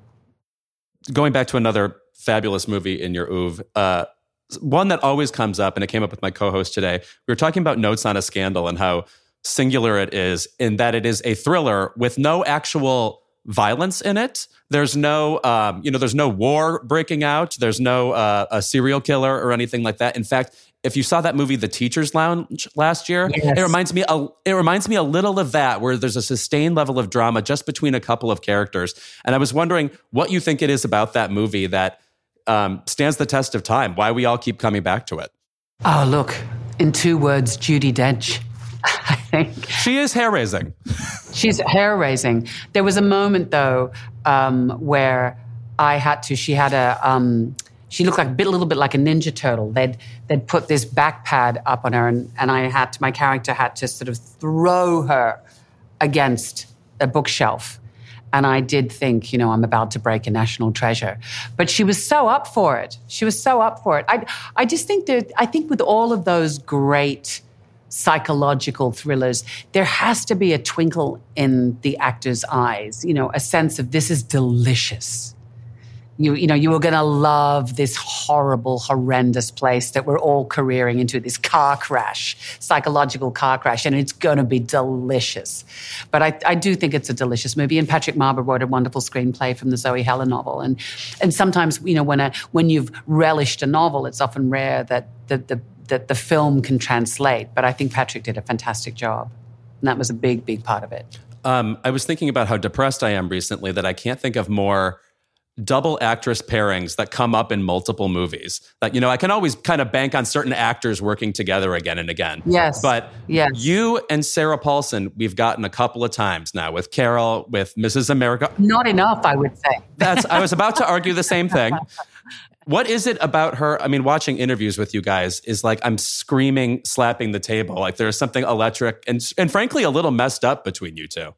[SPEAKER 1] Going back to another fabulous movie in your oeuvre, uh, one that always comes up, and it came up with my co-host today. We were talking about Notes on a Scandal and how singular it is in that it is a thriller with no actual violence in it. There's no, um, you know, there's no war breaking out. There's no uh, a serial killer or anything like that. In fact, if you saw that movie, The Teacher's Lounge, last year, yes. it reminds me, a, it reminds me a little of that, where there's a sustained level of drama just between a couple of characters. And I was wondering what you think it is about that movie that um, stands the test of time. Why we all keep coming back to it.
[SPEAKER 4] Oh, look, in two words, Judi Dench. I think
[SPEAKER 1] she is hair raising.
[SPEAKER 4] She's hair raising. There was a moment though um, where I had to. She had a. Um, she looked like a bit, a little bit like a Ninja Turtle. They'd they'd put this back pad up on her, and, and I had to. My character had to sort of throw her against a bookshelf, and I did think, you know, I'm about to break a national treasure. But she was so up for it. She was so up for it. I I just think that I think with all of those great psychological thrillers, there has to be a twinkle in the actor's eyes, you know, a sense of this is delicious. You, you know, you are going to love this horrible, horrendous place that we're all careering into, this car crash, psychological car crash, and it's going to be delicious. But I, I do think it's a delicious movie, and Patrick Marber wrote a wonderful screenplay from the Zoe Heller novel. And and sometimes, you know, when a when you've relished a novel, it's often rare that the, the that the film can translate. But I think Patrick did a fantastic job. And that was a big, big part of it.
[SPEAKER 1] Um, I was thinking about how depressed I am recently that I can't think of more double actress pairings that come up in multiple movies. That, you know, I can always kind of bank on certain actors working together again and again.
[SPEAKER 4] Yes.
[SPEAKER 1] But
[SPEAKER 4] yes.
[SPEAKER 1] you and Sarah Paulson, we've gotten a couple of times now with Carol, with Missus America.
[SPEAKER 4] Not enough, I would say.
[SPEAKER 1] That's. I was about to argue the same thing. What is it about her? I mean, watching interviews with you guys is like I'm screaming, slapping the table. Like there's something electric and, and frankly, a little messed up between you two.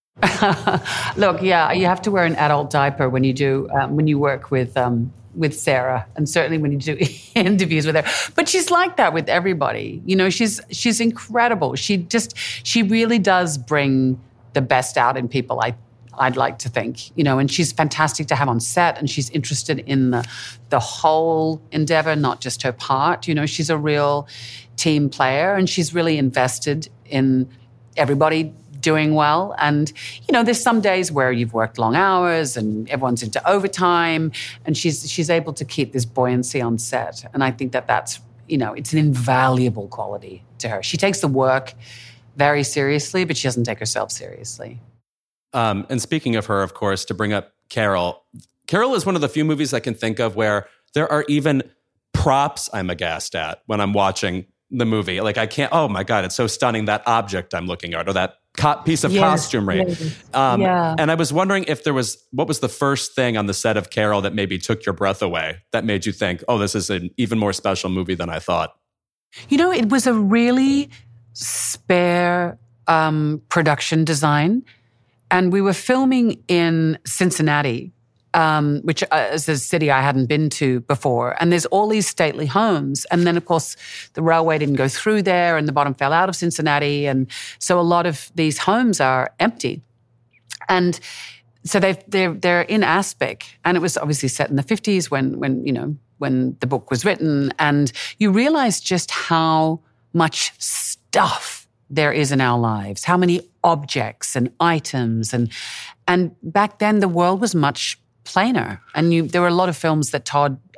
[SPEAKER 4] Look, yeah, you have to wear an adult diaper when you do um, when you work with um, with Sarah, and certainly when you do interviews with her. But she's like that with everybody. You know, she's she's incredible. She just she really does bring the best out in people. I. I'd like to think, you know, and she's fantastic to have on set, and she's interested in the the whole endeavor, not just her part. You know, she's a real team player, and she's really invested in everybody doing well. And, you know, there's some days where you've worked long hours and everyone's into overtime, and she's she's able to keep this buoyancy on set. And I think that that's, you know, it's an invaluable quality to her. She takes the work very seriously, but she doesn't take herself seriously.
[SPEAKER 1] Um, and speaking of her, of course, to bring up Carol, Carol is one of the few movies I can think of where there are even props I'm aghast at when I'm watching the movie. Like I can't, oh my God, it's so stunning, that object I'm looking at, or that co- piece of
[SPEAKER 4] yes,
[SPEAKER 1] costumery.
[SPEAKER 4] Yes.
[SPEAKER 1] Um,
[SPEAKER 4] yeah.
[SPEAKER 1] And I was wondering if there was, what was the first thing on the set of Carol that maybe took your breath away, that made you think, oh, this is an even more special movie than I thought?
[SPEAKER 4] You know, it was a really spare um, production design. And we were filming in Cincinnati, um, which is a city I hadn't been to before. And there's all these stately homes. And then, of course, the railway didn't go through there and the bottom fell out of Cincinnati. And so a lot of these homes are empty. And so they've, they're, they're in Aspic. And it was obviously set in the fifties when, when, you know, when the book was written. And you realize just how much stuff there is in our lives, how many objects and items. And and back then, the world was much plainer. And you, there were a lot of films that Todd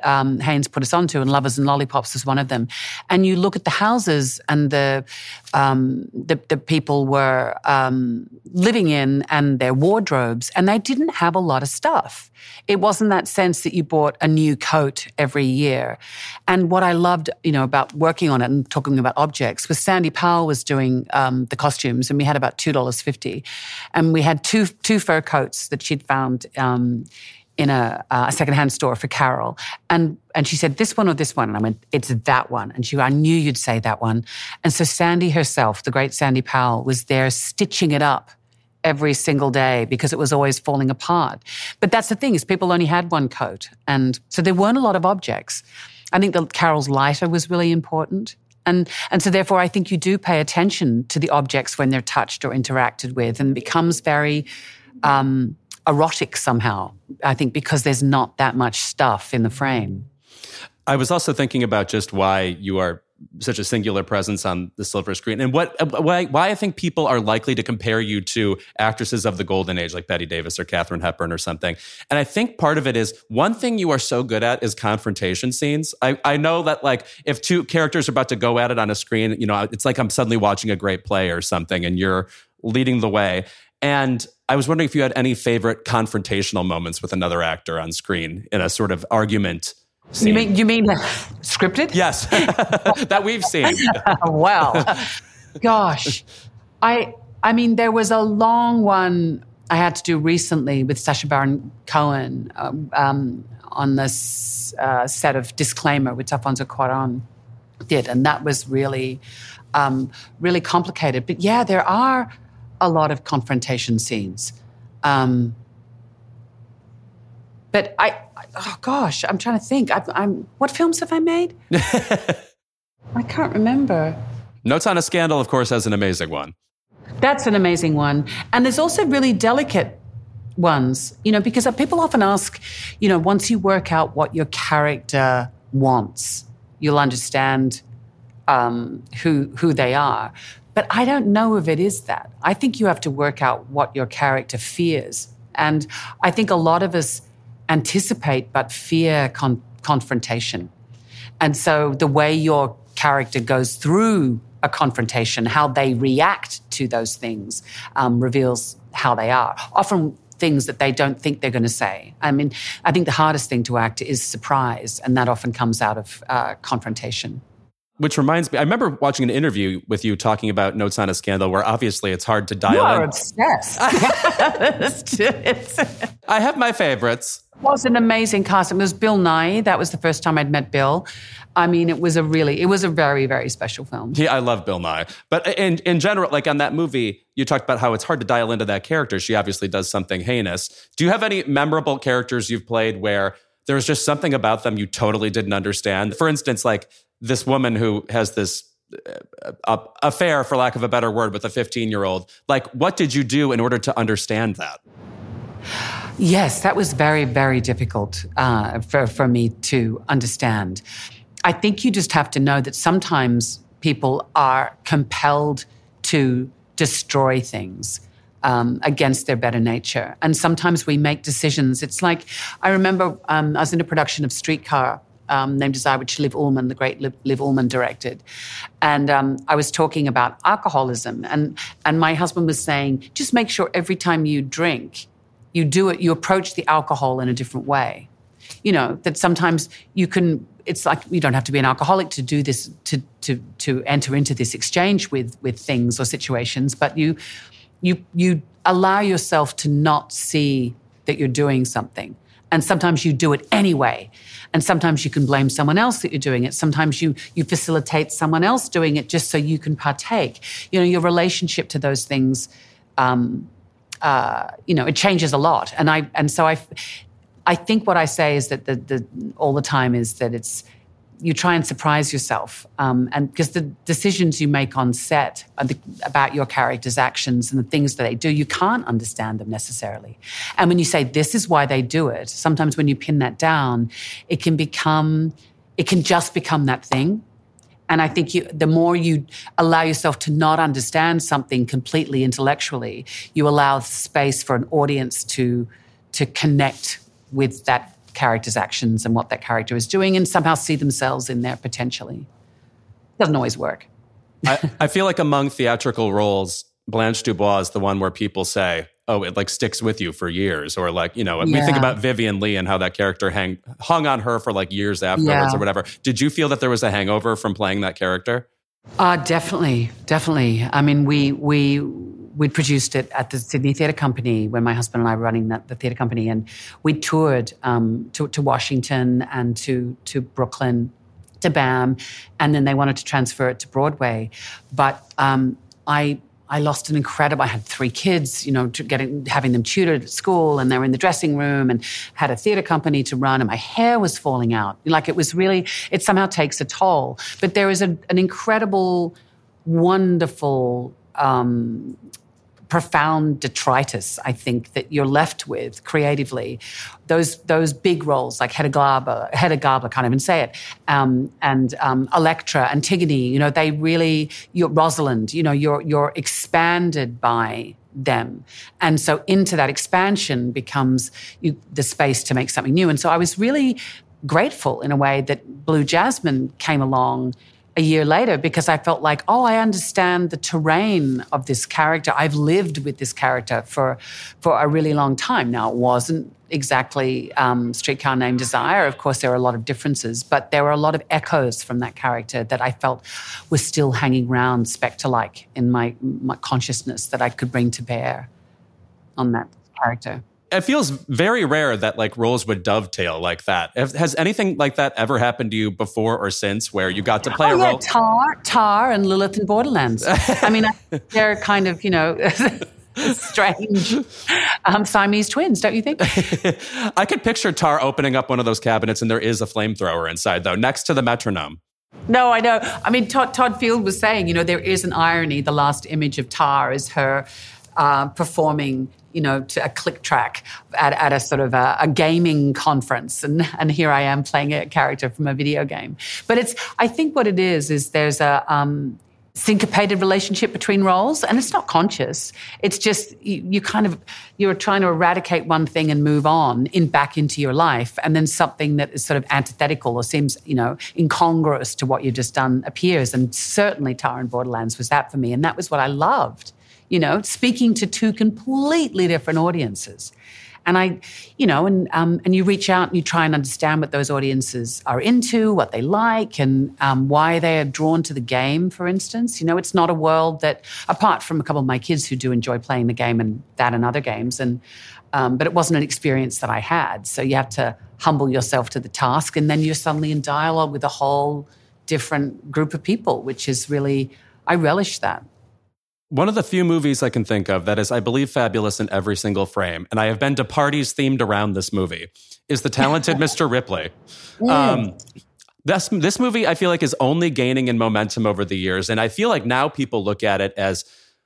[SPEAKER 4] um, Haynes put us onto, and Lovers and Lollipops was one of them. And you look at the houses and the um, the, the people were um, living in and their wardrobes, and they didn't have a lot of stuff. It wasn't that sense that you bought a new coat every year. And what I loved, you know, about working on it and talking about objects was Sandy Powell was doing um, the costumes, and we had about two dollars fifty. And we had two two fur coats that she'd found um, in a, a secondhand store for Carol. And and she said, this one or this one? And I went, it's that one. And she I knew you'd say that one. And so Sandy herself, the great Sandy Powell, was there stitching it up every single day because it was always falling apart. But that's the thing, is people only had one coat. And so there weren't a lot of objects. I think that Carol's lighter was really important. And and so therefore I think you do pay attention to the objects when they're touched or interacted with, and it becomes very um, erotic somehow, I think, because there's not that much stuff in the frame.
[SPEAKER 1] I was also thinking about just why you are such a singular presence on the silver screen, and what why, why I think people are likely to compare you to actresses of the golden age like Bette Davis or Katharine Hepburn or something. And I think part of it is, one thing you are so good at is confrontation scenes. I, I know that, like, if two characters are about to go at it on a screen, you know, it's like I'm suddenly watching a great play or something, and you're leading the way. And I was wondering if you had any favorite confrontational moments with another actor on screen in a sort of argument scene.
[SPEAKER 4] You mean, you mean scripted?
[SPEAKER 1] Yes, that we've seen.
[SPEAKER 4] Well, gosh. I I mean, there was a long one I had to do recently with Sacha Baron Cohen um, um, on this uh, set of Disclaimer, which Alfonso Cuarón did, and that was really, um, really complicated. But yeah, there are a lot of confrontation scenes. Um, but I, oh gosh, I'm trying to think. I, I'm, what films have I made? I can't remember.
[SPEAKER 1] Notes on a Scandal, of course, has an amazing one.
[SPEAKER 4] That's an amazing one. And there's also really delicate ones, you know, because people often ask, you know, once you work out what your character wants, you'll understand um, who who they are. But I don't know if it is that. I think you have to work out what your character fears. And I think a lot of us anticipate but fear con- confrontation. And so the way your character goes through a confrontation, how they react to those things, um, reveals how they are. Often things that they don't think they're going to say. I mean, I think the hardest thing to act is surprise, and that often comes out of uh, confrontation.
[SPEAKER 1] Which reminds me, I remember watching an interview with you talking about Notes on a Scandal, where obviously it's hard to dial in.
[SPEAKER 4] You are obsessed.
[SPEAKER 1] I have my favorites.
[SPEAKER 4] It was an amazing cast. It was Bill Nighy. That was the first time I'd met Bill. I mean, it was a really, it was a very, very special film.
[SPEAKER 1] Yeah, I love Bill Nighy. But in, in general, like on that movie, you talked about how it's hard to dial into that character. She obviously does something heinous. Do you have any memorable characters you've played where there was just something about them you totally didn't understand? For instance, like this woman who has this uh, affair, for lack of a better word, with a fifteen-year-old. Like, what did you do in order to understand that?
[SPEAKER 4] Yes, that was very, very difficult uh, for, for me to understand. I think you just have to know that sometimes people are compelled to destroy things um, against their better nature. And sometimes we make decisions. It's like, I remember um, I was in a production of Streetcar um, named Desire, which Liv Ullmann, the great Liv, Liv Ullmann, directed. And um, I was talking about alcoholism. And, and my husband was saying, just make sure every time you drink, you do it, you approach the alcohol in a different way. You know, that sometimes you can, it's like you don't have to be an alcoholic to do this, to to to enter into this exchange with with things or situations, but you you you allow yourself to not see that you're doing something. And sometimes you do it anyway. And sometimes you can blame someone else that you're doing it. Sometimes you you facilitate someone else doing it just so you can partake. You know, your relationship to those things, um, uh, you know, it changes a lot. And I and so I, I think what I say is that the the all the time is that it's you try and surprise yourself, um, and because the decisions you make on set the, about your character's actions and the things that they do, you can't understand them necessarily. And when you say this is why they do it, sometimes when you pin that down, it can become, it can just become that thing. And I think you, the more you allow yourself to not understand something completely intellectually, you allow space for an audience to to connect with that character's actions and what that character is doing and somehow see themselves in there potentially. Doesn't always work.
[SPEAKER 1] I, I feel like among theatrical roles, Blanche Dubois is the one where people say, oh, it like sticks with you for years. Or like, you know, yeah. we think about Vivian Leigh and how that character hang, hung on her for like years afterwards yeah. or whatever. Did you feel that there was a hangover from playing that character?
[SPEAKER 4] Uh, definitely, definitely. I mean, we we we produced it at the Sydney Theatre Company when my husband and I were running that, the theatre company, and we toured um, to, to Washington and to to Brooklyn, to B A M, and then they wanted to transfer it to Broadway. But um, I I lost an incredible. I had three kids, you know, getting having them tutored at school, and they were in the dressing room, and had a theatre company to run, and my hair was falling out. Like it was really, it somehow takes a toll. But there is a, an incredible, wonderful, um, profound detritus, I think, that you're left with creatively. Those those big roles like Hedda Gabler, Hedda Gabler, can't even say it, um, and um, Electra, Antigone, you know, they really, you're Rosalind, you know, you're you're expanded by them. And so into that expansion becomes you, the space to make something new. And so I was really grateful in a way that Blue Jasmine came along a year later, because I felt like, oh, I understand the terrain of this character. I've lived with this character for for a really long time. Now, it wasn't exactly um, Streetcar Named Desire. Of course, there are a lot of differences, but there were a lot of echoes from that character that I felt were still hanging around spectre-like in my, my consciousness that I could bring to bear on that character.
[SPEAKER 1] It feels very rare that like roles would dovetail like that. Has anything like that ever happened to you before or since, where you got to play
[SPEAKER 4] oh,
[SPEAKER 1] a
[SPEAKER 4] yeah,
[SPEAKER 1] role?
[SPEAKER 4] Tar, Tar, and Lilith in Borderlands. I mean, they're kind of, you know, strange um, Siamese twins, don't you think?
[SPEAKER 1] I could picture Tar opening up one of those cabinets and there is a flamethrower inside, though, next to the metronome.
[SPEAKER 4] No, I know. I mean, Todd, Todd Field was saying, you know, there is an irony. The last image of Tar is her uh, performing, you know, to a click track at, at a sort of a, a gaming conference. And, and here I am playing a character from a video game. But it's, I think what it is, is there's a um, syncopated relationship between roles, and it's not conscious. It's just, you, you kind of, you're trying to eradicate one thing and move on in back into your life. And then something that is sort of antithetical or seems, you know, incongruous to what you've just done appears. And certainly Tar and Borderlands was that for me. And that was what I loved. You know, speaking to two completely different audiences. And I, you know, and um, and you reach out and you try and understand what those audiences are into, what they like, and um, why they are drawn to the game, for instance. You know, it's not a world that, apart from a couple of my kids who do enjoy playing the game and that and other games, and um, but it wasn't an experience that I had. So you have to humble yourself to the task, and then you're suddenly in dialogue with a whole different group of people, which is really, I relish that.
[SPEAKER 1] One of the few movies I can think of that is, I believe, fabulous in every single frame, and I have been to parties themed around this movie, is The Talented Mister Ripley. Um, this, this movie, I feel like, is only gaining in momentum over the years, and I feel like now people look at it as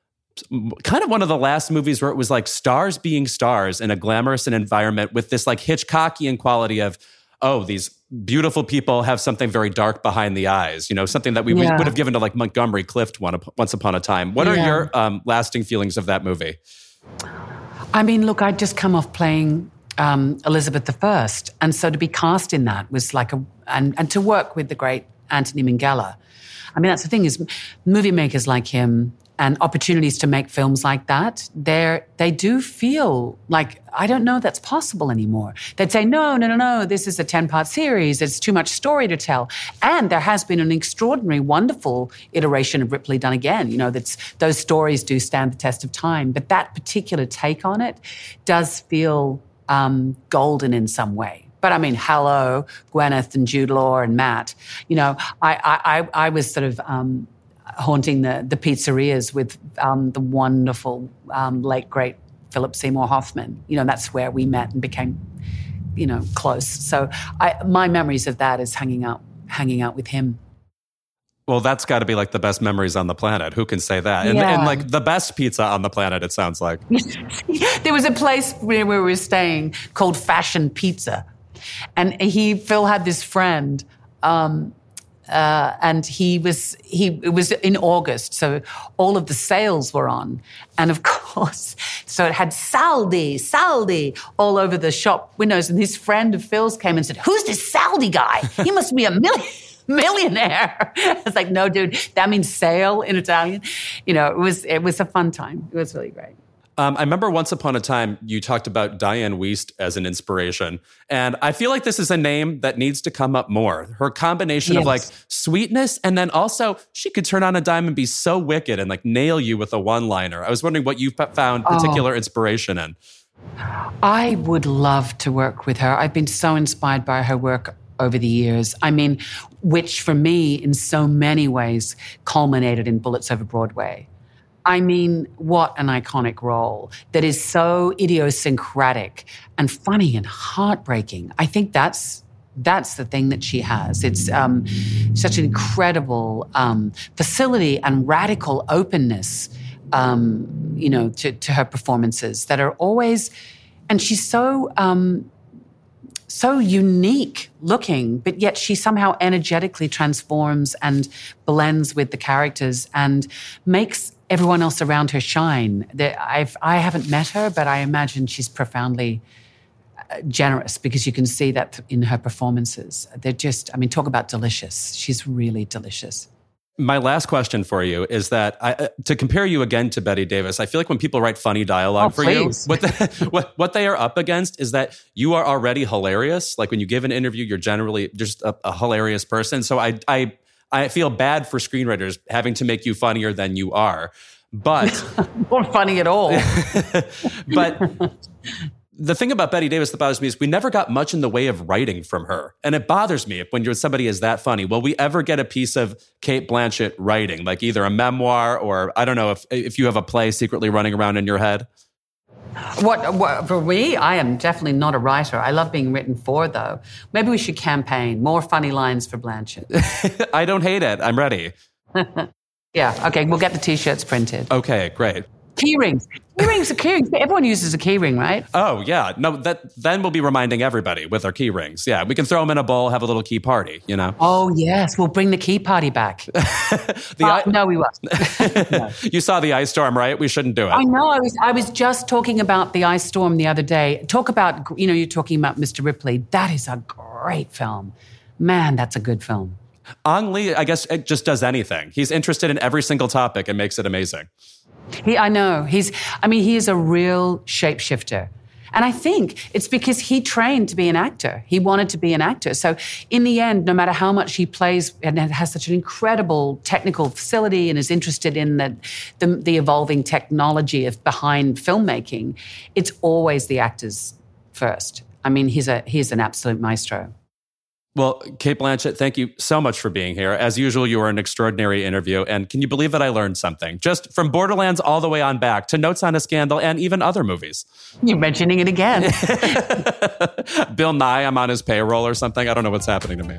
[SPEAKER 1] kind of one of the last movies where it was like stars being stars in a glamorous environment with this like Hitchcockian quality of, oh, these beautiful people have something very dark behind the eyes, you know, something that we yeah. would have given to like Montgomery Clift one, once upon a time. What are yeah. your um, lasting feelings of that movie?
[SPEAKER 4] I mean, look, I'd just come off playing um, Elizabeth the First. And so to be cast in that was like a, and, and to work with the great Anthony Minghella. I mean, that's the thing is movie makers like him and opportunities to make films like that, they're, they do feel like, I don't know that's possible anymore. They'd say, no, no, no, no, this is a ten-part series. It's too much story to tell. And there has been an extraordinary, wonderful iteration of Ripley done again. You know, that's, those stories do stand the test of time. But that particular take on it does feel um, golden in some way. But I mean, hello, Gwyneth and Jude Law and Matt. You know, I, I, I was sort of... Um, haunting the, the pizzerias with um, the wonderful um, late, great Philip Seymour Hoffman. You know, that's where we met and became, you know, close. So I, my memories of that is hanging out, hanging out with him.
[SPEAKER 1] Well, that's got to be like the best memories on the planet. Who can say that? And,
[SPEAKER 4] yeah.
[SPEAKER 1] and like the best pizza on the planet, it sounds like.
[SPEAKER 4] There was a place where we were staying called Fashion Pizza. And he, Phil had this friend, um, uh, and he was he it was in August, so all of the sales were on, and of course, so it had Saldi, Saldi all over the shop windows. And this friend of Phil's came and said, "Who's this Saldi guy? He must be a million." millionaire. I was like, no, dude, that means sale in Italian. You know, it was it was a fun time. It was really great.
[SPEAKER 1] Um, I remember once upon a time you talked about Diane Wiest as an inspiration. And I feel like this is a name that needs to come up more. Her combination
[SPEAKER 4] Yes.
[SPEAKER 1] of like sweetness, and then also she could turn on a dime and be so wicked and like nail you with a one-liner. I was wondering what you found particular
[SPEAKER 4] Oh.
[SPEAKER 1] inspiration in.
[SPEAKER 4] I would love to work with her. I've been so inspired by her work over the years. I mean, which for me, in so many ways, culminated in Bullets Over Broadway. I mean, what an iconic role that is so idiosyncratic and funny and heartbreaking. I think that's that's the thing that she has. It's um, such an incredible um, facility and radical openness, um, you know, to, to her performances that are always, and she's so um, so unique looking, but yet she somehow energetically transforms and blends with the characters and makes everyone else around her shine. That I've, I haven't met her, but I imagine she's profoundly uh, generous because you can see that in her performances. They're just, I mean, talk about delicious. She's really delicious.
[SPEAKER 1] My last question for you is that I, uh, to compare you again to Bette Davis, I feel like when people write funny dialogue
[SPEAKER 4] Oh,
[SPEAKER 1] for
[SPEAKER 4] please.
[SPEAKER 1] you, what, the, what what they are up against is that you are already hilarious. Like when you give an interview, you're generally just a, a hilarious person. So I I I feel bad for screenwriters having to make you funnier than you are. But
[SPEAKER 4] Not funny at all.
[SPEAKER 1] but the thing about Bette Davis that bothers me is we never got much in the way of writing from her. And it bothers me when you're somebody is that funny. Will we ever get a piece of Cate Blanchett writing, like either a memoir or I don't know if if you have a play secretly running around in your head?
[SPEAKER 4] What, what for me, I am definitely not a writer. I love being written for, though. Maybe we should campaign more funny lines for Blanchett.
[SPEAKER 1] I don't hate it. I'm ready.
[SPEAKER 4] Yeah, okay, we'll get the T-shirts printed.
[SPEAKER 1] Okay, great.
[SPEAKER 4] Key rings. Key rings are key rings. Everyone uses a key ring, right?
[SPEAKER 1] Oh, yeah. No, that then we'll be reminding everybody with our key rings. Yeah, we can throw them in a bowl, have a little key party, you know?
[SPEAKER 4] Oh, yes. We'll bring the key party back.
[SPEAKER 1] The
[SPEAKER 4] Uh,
[SPEAKER 1] I-
[SPEAKER 4] no, we won't.
[SPEAKER 1] You saw the ice storm, right? We shouldn't do it.
[SPEAKER 4] I know. I was I was just talking about the ice storm the other day. Talk about, you know, you're talking about Mister Ripley. That is a great film. Man, that's a good film.
[SPEAKER 1] Ang Lee, I guess, it just does anything. He's interested in every single topic and makes it amazing.
[SPEAKER 4] He, I know. He's, I mean, he is a real shapeshifter. And I think it's because he trained to be an actor. He wanted to be an actor. So in the end, no matter how much he plays and has such an incredible technical facility and is interested in the, the, the evolving technology of behind filmmaking, it's always the actors first. I mean, he's a he's an absolute maestro.
[SPEAKER 1] Well, Cate Blanchett, thank you so much for being here. As usual, you were an extraordinary interview. And can you believe that I learned something? Just from Borderlands all the way on back to Notes on a Scandal and even other movies.
[SPEAKER 4] You're mentioning it again.
[SPEAKER 1] Bill Nye, I'm on his payroll or something. I don't know what's happening to me.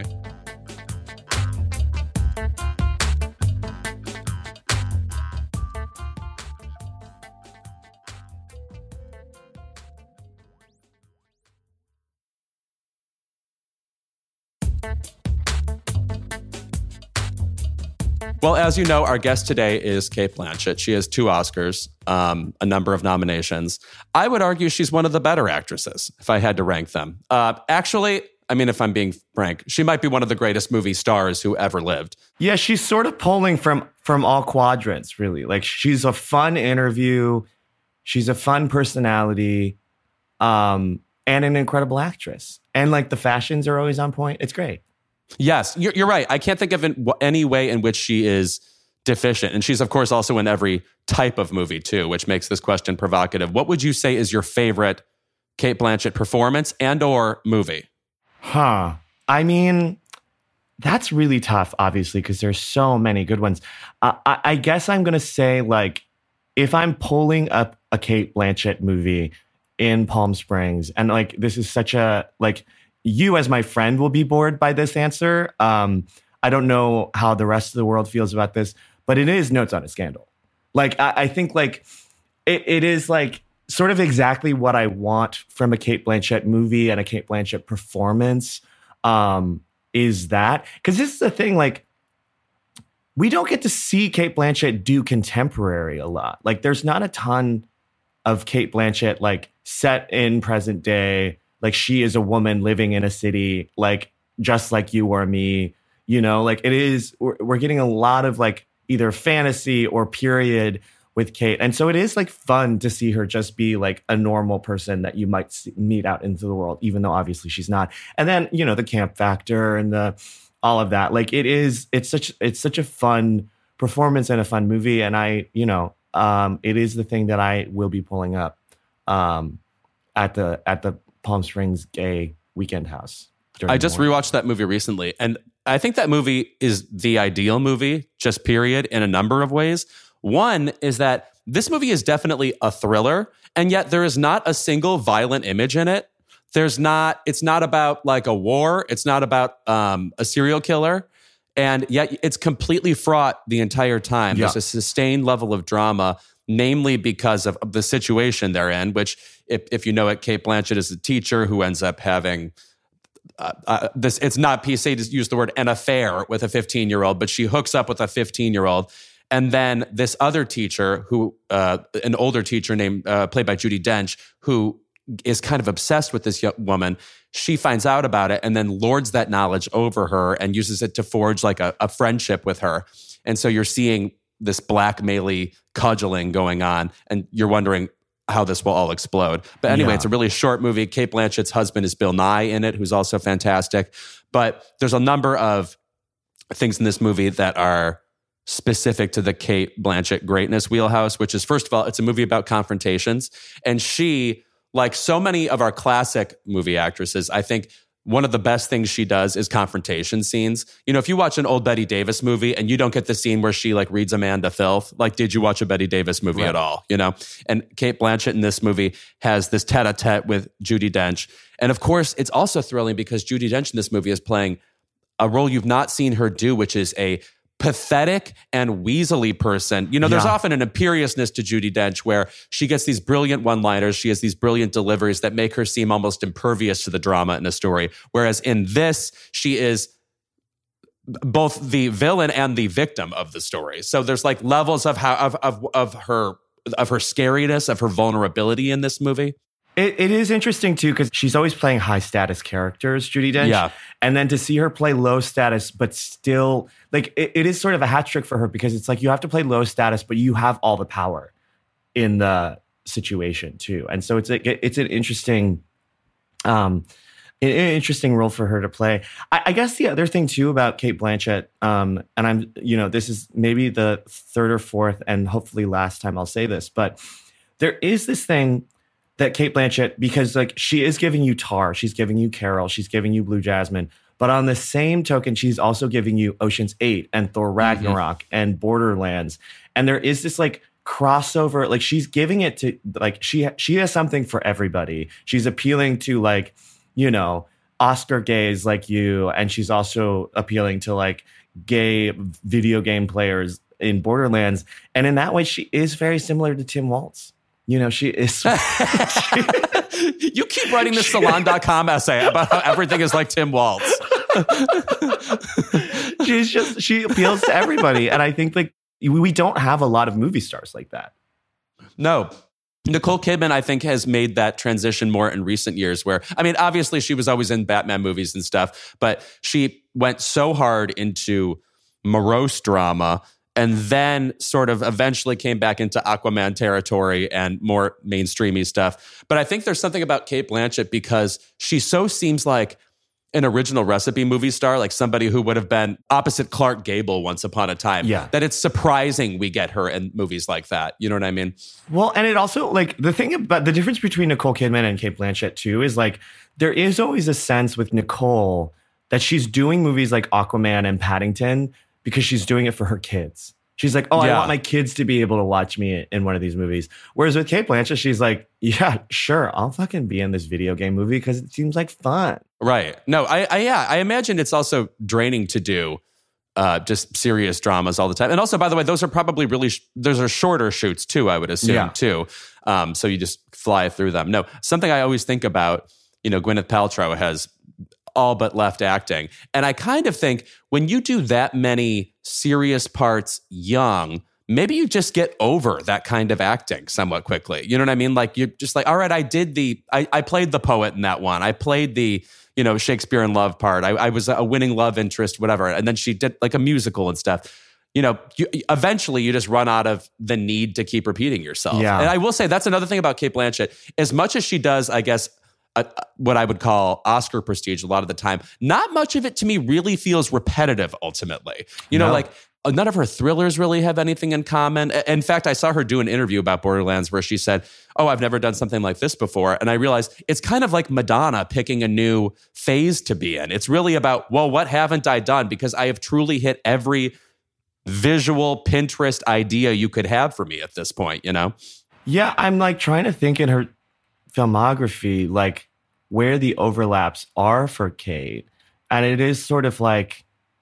[SPEAKER 1] Well, as you know, our guest today is Cate Blanchett. She has two Oscars, um, a number of nominations. I would argue she's one of the better actresses, if I had to rank them. Uh, actually, I mean, if I'm being frank, she might be one of the greatest movie stars who ever lived.
[SPEAKER 2] Yeah, she's sort of pulling from from all quadrants, really. Like, she's a fun interview, she's a fun personality, um, and an incredible actress. And like the fashions are always on point. It's great.
[SPEAKER 1] Yes, you're, you're right. I can't think of in, any way in which she is deficient. And she's, of course, also in every type of movie, too, which makes this question provocative. What would you say is your favorite Cate Blanchett performance and or movie?
[SPEAKER 2] Huh. I mean, that's really tough, obviously, because there's so many good ones. Uh, I, I guess I'm going to say, like, if I'm pulling up a Cate Blanchett movie in Palm Springs, and, like, this is such a, like, you as my friend will be bored by this answer. Um, I don't know how the rest of the world feels about this, but it is Notes on a Scandal. Like, I, I think, like, it, it is, like, sort of exactly what I want from a Cate Blanchett movie and a Cate Blanchett performance. Um, is that. Because this is the thing, like, we don't get to see Cate Blanchett do contemporary a lot. Like, there's not a ton of Cate Blanchett, like, set in present day. Like, she is a woman living in a city, like, just like you or me. You know, like, it is, we're, we're getting a lot of, like, either fantasy or period with Cate. And so it is, like, fun to see her just be, like, a normal person that you might see, meet out into the world, even though obviously she's not. And then, you know, the camp factor and the all of that. Like, it is, it's such, it's such a fun performance and a fun movie. And I, you know, um, it is the thing that I will be pulling up um, at the, at the Palm Springs Gay Weekend House.
[SPEAKER 1] I just rewatched that movie recently. And I think that movie is the ideal movie, just period, in a number of ways. One is that this movie is definitely a thriller, and yet there is not a single violent image in it. There's not, it's not about like a war. It's not about um, a serial killer. And yet it's completely fraught the entire time. Yeah. There's a sustained level of drama, namely because of, of the situation they're in, which if, if you know it, Cate Blanchett is a teacher who ends up having uh, uh, this, it's not P C to use the word an affair with a fifteen-year-old, but she hooks up with a fifteen-year-old. And then this other teacher who, uh, an older teacher named, uh, played by Judi Dench, who is kind of obsessed with this young woman. She finds out about it and then lords that knowledge over her and uses it to forge like a, a friendship with her. And so you're seeing this blackmail-y cudgeling going on, and you're wondering how this will all explode. But anyway, yeah. It's a really short movie. Cate Blanchett's husband is Bill Nighy in it, who's also fantastic. But there's a number of things in this movie that are specific to the Cate Blanchett greatness wheelhouse, which is, first of all, it's a movie about confrontations. And she, like so many of our classic movie actresses, I think one of the best things she does is confrontation scenes. You know, if you watch an old Bette Davis movie and you don't get the scene where she like reads Amanda Filth, like, did you watch a Bette Davis movie right. at all? You know, and Cate Blanchett in this movie has this tete-a-tete with Judi Dench. And of course, it's also thrilling because Judi Dench in this movie is playing a role you've not seen her do, which is a pathetic and weaselly person. You know, there's yeah. often an imperiousness to Judi Dench where she gets these brilliant one-liners, she has these brilliant deliveries that make her seem almost impervious to the drama in a story. Whereas in this, she is both the villain and the victim of the story. So there's like levels of how of of of her of her scariness, of her vulnerability in this movie.
[SPEAKER 2] It, it is interesting, too, because she's always playing high-status characters, Judi Dench.
[SPEAKER 1] Yeah.
[SPEAKER 2] And then to see her play low-status, but still, like, it, it is sort of a hat trick for her because it's like you have to play low-status, but you have all the power in the situation, too. And so it's a, it's an interesting, um, an interesting role for her to play. I, I guess the other thing, too, about Cate Blanchett, um, and I'm, you know, this is maybe the third or fourth and hopefully last time I'll say this, but there is this thing that Cate Blanchett, because like she is giving you Tar, she's giving you Carol, she's giving you Blue Jasmine, but on the same token, she's also giving you Ocean's Eight and Thor Ragnarok mm-hmm. and Borderlands. And there is this like crossover, like she's giving it to like, she, she has something for everybody. She's appealing to like, you know, Oscar gays like you. And she's also appealing to like gay video game players in Borderlands. And in that way, she is very similar to Tim Waltz. You know, she is. she,
[SPEAKER 1] you keep writing this salon dot com essay about how everything is like Tim Waltz.
[SPEAKER 2] She's just, she appeals to everybody. And I think like we don't have a lot of movie stars like that.
[SPEAKER 1] No. Nicole Kidman, I think, has made that transition more in recent years where, I mean, obviously she was always in Batman movies and stuff, but she went so hard into morose drama and then sort of eventually came back into Aquaman territory and more mainstreamy stuff. But I think there's something about Cate Blanchett because she so seems like an original recipe movie star, like somebody who would have been opposite Clark Gable once upon a time.
[SPEAKER 2] Yeah.
[SPEAKER 1] That it's surprising we get her in movies like that. You know what I mean?
[SPEAKER 2] Well, and it also, like, the thing about the difference between Nicole Kidman and Cate Blanchett, too, is like there is always a sense with Nicole that she's doing movies like Aquaman and Paddington because she's doing it for her kids. She's like, oh, yeah. I want my kids to be able to watch me in one of these movies. Whereas with Cate Blanchett, she's like, yeah, sure, I'll fucking be in this video game movie because it seems like fun.
[SPEAKER 1] Right. No, I, I yeah, I imagine it's also draining to do uh, just serious dramas all the time. And also, by the way, those are probably really, sh- those are shorter shoots too, I would assume, yeah. too. Um, so you just fly through them. No, something I always think about, you know, Gwyneth Paltrow has all but left acting. And I kind of think when you do that many serious parts young, maybe you just get over that kind of acting somewhat quickly. You know what I mean? Like you're just like, all right, I did the, I, I played the poet in that one. I played the, you know, Shakespeare in Love part. I, I was a winning love interest, whatever. And then she did like a musical and stuff. You know, you, eventually you just run out of the need to keep repeating yourself.
[SPEAKER 2] Yeah.
[SPEAKER 1] And I will say that's another thing about Cate Blanchett. As much as she does, I guess, uh, what I would call Oscar prestige a lot of the time, not much of it to me really feels repetitive ultimately. You know,
[SPEAKER 2] No.
[SPEAKER 1] like none of her thrillers really have anything in common. In fact, I saw her do an interview about Borderlands where she said, oh, I've never done something like this before. And I realized it's kind of like Madonna picking a new phase to be in. It's really about, well, what haven't I done? Because I have truly hit every visual Pinterest idea you could have for me at this point, you know?
[SPEAKER 2] Yeah, I'm like trying to think in her filmography, like where the overlaps are for Cate. And it is sort of like,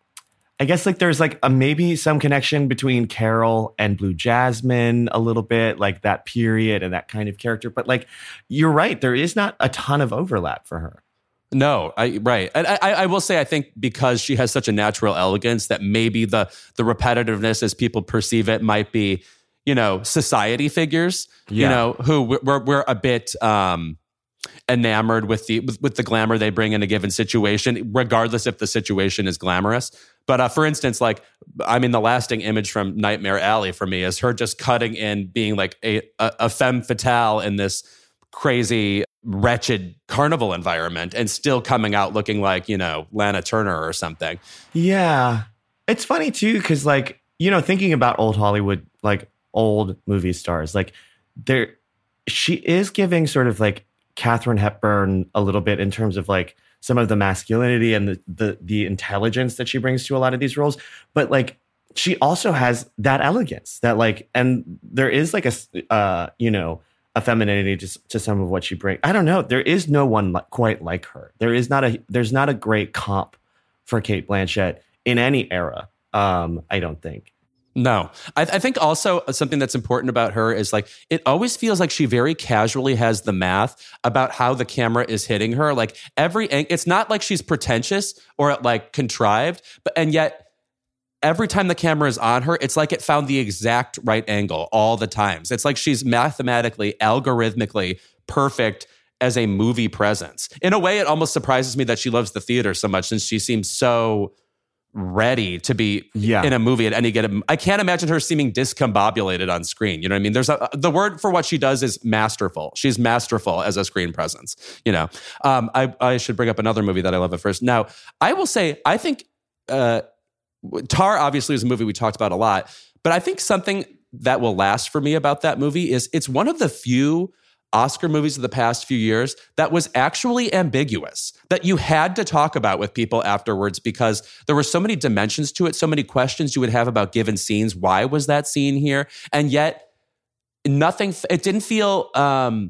[SPEAKER 2] I guess like there's like a, maybe some connection between Carol and Blue Jasmine a little bit, like that period and that kind of character. But like, you're right, there is not a ton of overlap for her.
[SPEAKER 1] No, I right. And I, I will say, I think because she has such a natural elegance that maybe the the repetitiveness as people perceive it might be, you know, society figures,
[SPEAKER 2] Yeah.
[SPEAKER 1] you know, who we're, we're a bit um, enamored with the with, with the glamour they bring in a given situation, regardless if the situation is glamorous. But uh, for instance, like, I mean, the lasting image from Nightmare Alley for me is her just cutting in, being like a, a, a femme fatale in this crazy, wretched carnival environment and still coming out looking like, you know, Lana Turner or something.
[SPEAKER 2] Yeah. It's funny too, because like, you know, thinking about old Hollywood, like old movie stars, like there, she is giving sort of like Katharine Hepburn a little bit in terms of like some of the masculinity and the, the, the intelligence that she brings to a lot of these roles. But like, she also has that elegance that like, and there is like a, uh, you know, a femininity to, to some of what she brings. I don't know. There is no one li- quite like her. There is not a, there's not a great comp for Cate Blanchett in any era. Um, I don't think.
[SPEAKER 1] No, I, I think also something that's important about her is like, it always feels like she very casually has the math about how the camera is hitting her. Like every, it's not like she's pretentious or like contrived, but, and yet every time the camera is on her, it's like it found the exact right angle all the times. It's like she's mathematically, algorithmically perfect as a movie presence. In a way, it almost surprises me that she loves the theater so much, since she seems so ready to be
[SPEAKER 2] Yeah.
[SPEAKER 1] in a movie at any given. I can't imagine her seeming discombobulated on screen. You know what I mean? There's a, the word for what she does is masterful. She's masterful as a screen presence. You know, um, I, I should bring up another movie that I love at first. Now, I will say, I think uh, Tar obviously is a movie we talked about a lot, but I think something that will last for me about that movie is it's one of the few Oscar movies of the past few years that was actually ambiguous, that you had to talk about with people afterwards because there were so many dimensions to it, so many questions you would have about given scenes. Why was that scene here? And yet nothing, it didn't feel um,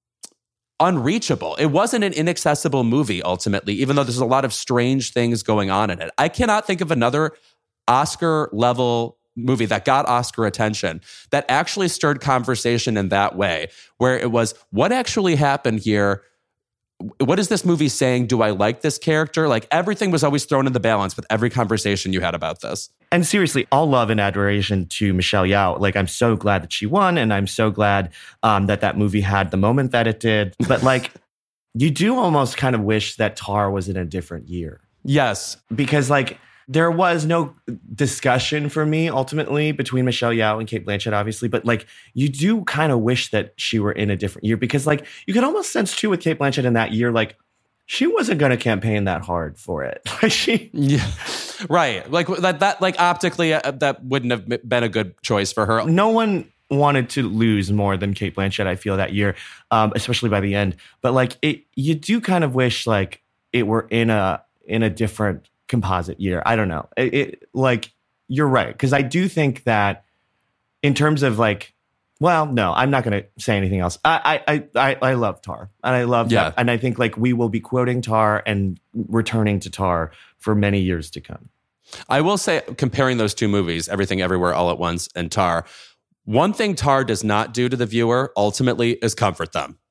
[SPEAKER 1] unreachable. It wasn't an inaccessible movie ultimately, even though there's a lot of strange things going on in it. I cannot think of another Oscar level movie that got Oscar attention that actually stirred conversation in that way, where it was, what actually happened here? What is this movie saying? Do I like this character? Like everything was always thrown in the balance with every conversation you had about this.
[SPEAKER 2] And seriously, all love and adoration to Michelle Yeoh. Like, I'm so glad that she won, and I'm so glad um, that that movie had the moment that it did. But like, you do almost kind of wish that Tar was in a different year.
[SPEAKER 1] Yes.
[SPEAKER 2] Because like, there was no discussion for me ultimately between Michelle Yeoh and Cate Blanchett, obviously. But like, you do kind of wish that she were in a different year, because like, you could almost sense too with Cate Blanchett in that year, like she wasn't going to campaign that hard for it. Like she,
[SPEAKER 1] yeah, right. Like that, that like optically, uh, that wouldn't have been a good choice for her.
[SPEAKER 2] No one wanted to lose more than Cate Blanchett, I feel, that year, um, especially by the end. But like, it, you do kind of wish like it were in a in a different composite year. I don't know. It, it like, you're right, because I do think that in terms of like, well, no, I'm not going to say anything else. I I I I love Tar, and I love
[SPEAKER 1] yeah.
[SPEAKER 2] that, and I think like we will be quoting Tar and returning to Tar for many years to come.
[SPEAKER 1] I will say, comparing those two movies, Everything Everywhere All at Once and Tar, one thing Tar does not do to the viewer ultimately is comfort them.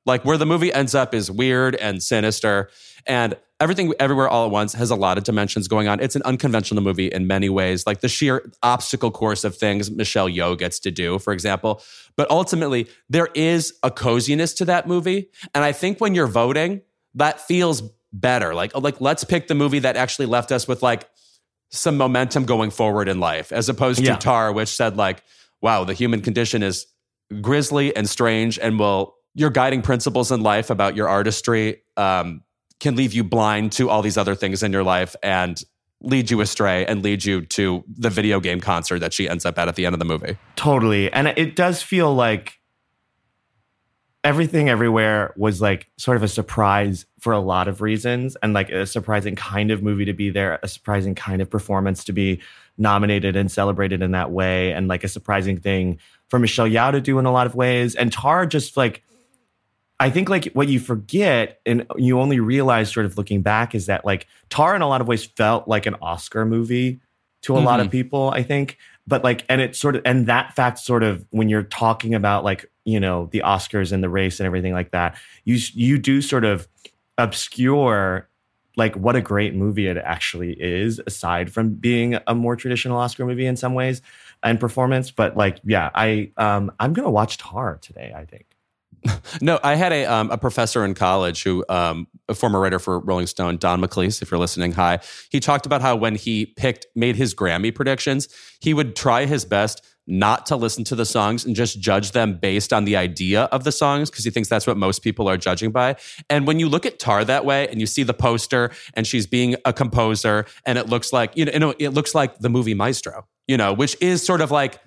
[SPEAKER 1] Like where the movie ends up is weird and sinister, and Everything Everywhere All at Once has a lot of dimensions going on. It's an unconventional movie in many ways, like the sheer obstacle course of things Michelle Yeoh gets to do, for example. But ultimately, there is a coziness to that movie. And I think when you're voting, that feels better. Like, like let's pick the movie that actually left us with like some momentum going forward in life, as opposed to
[SPEAKER 2] Yeah.
[SPEAKER 1] Tar, which said like, wow, the human condition is grisly and strange, and will your guiding principles in life about your artistry um, can leave you blind to all these other things in your life and lead you astray and lead you to the video game concert that she ends up at at the end of the movie.
[SPEAKER 2] Totally. And it does feel like Everything Everywhere was like sort of a surprise for a lot of reasons, and like a surprising kind of movie to be there, a surprising kind of performance to be nominated and celebrated in that way, and like a surprising thing for Michelle Yeoh to do in a lot of ways. And Tar just like, I think like what you forget and you only realize sort of looking back is that like Tar in a lot of ways felt like an Oscar movie to a mm-hmm. lot of people, I think. But like, and it sort of, and that fact sort of, when you're talking about like, you know, the Oscars and the race and everything like that, you you do sort of obscure like what a great movie it actually is, aside from being a more traditional Oscar movie in some ways and performance. But like, yeah, I um, I'm gonna watch Tar today, I think.
[SPEAKER 1] No, I had a um, a professor in college who, um, a former writer for Rolling Stone, Don McLeese, if you're listening, hi. He talked about how when he picked, made his Grammy predictions, he would try his best not to listen to the songs and just judge them based on the idea of the songs, because he thinks that's what most people are judging by. And when you look at Tar that way and you see the poster and she's being a composer and it looks like, you know, it looks like the movie Maestro, you know, which is sort of like,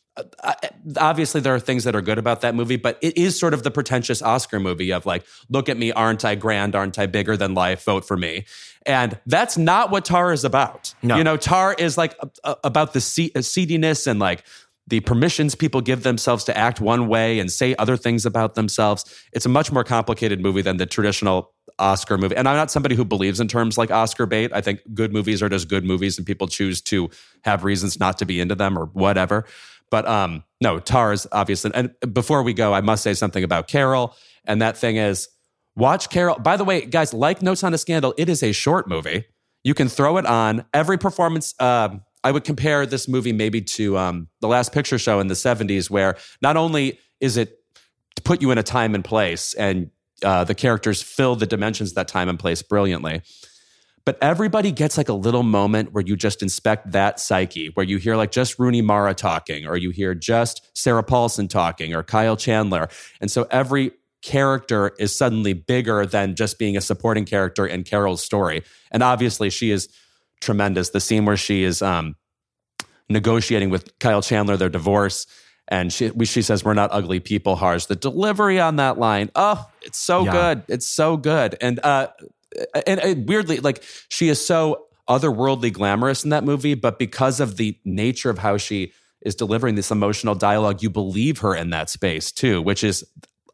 [SPEAKER 1] obviously there are things that are good about that movie, but it is sort of the pretentious Oscar movie of like, look at me, aren't I grand, aren't I bigger than life, vote for me. And that's not what Tar is about. No. You know, Tar is like a, a, about the se- seediness and like the permissions people give themselves to act one way and say other things about themselves. It's a much more complicated movie than the traditional Oscar movie. And I'm not somebody who believes in terms like Oscar bait. I think good movies are just good movies and people choose to have reasons not to be into them or whatever. But um, no, Tar is obviously. And before we go, I must say something about Carol. And that thing is, watch Carol. By the way, guys, like Notes on a Scandal, it is a short movie. You can throw it on. Every performance, uh, I would compare this movie maybe to um, The Last Picture Show in the seventies, where not only is it to put you in a time and place, and uh, the characters fill the dimensions of that time and place brilliantly, but everybody gets like a little moment where you just inspect that psyche, where you hear like just Rooney Mara talking, or you hear just Sarah Paulson talking, or Kyle Chandler. And so every character is suddenly bigger than just being a supporting character in Carol's story. And obviously she is tremendous. The scene where she is um, negotiating with Kyle Chandler their divorce, and she she says, "We're not ugly people, Harsh." The delivery on that line, oh, it's so yeah. good. It's so good. And uh And, and weirdly, like, she is so otherworldly glamorous in that movie, but because of the nature of how she is delivering this emotional dialogue, you believe her in that space too, which is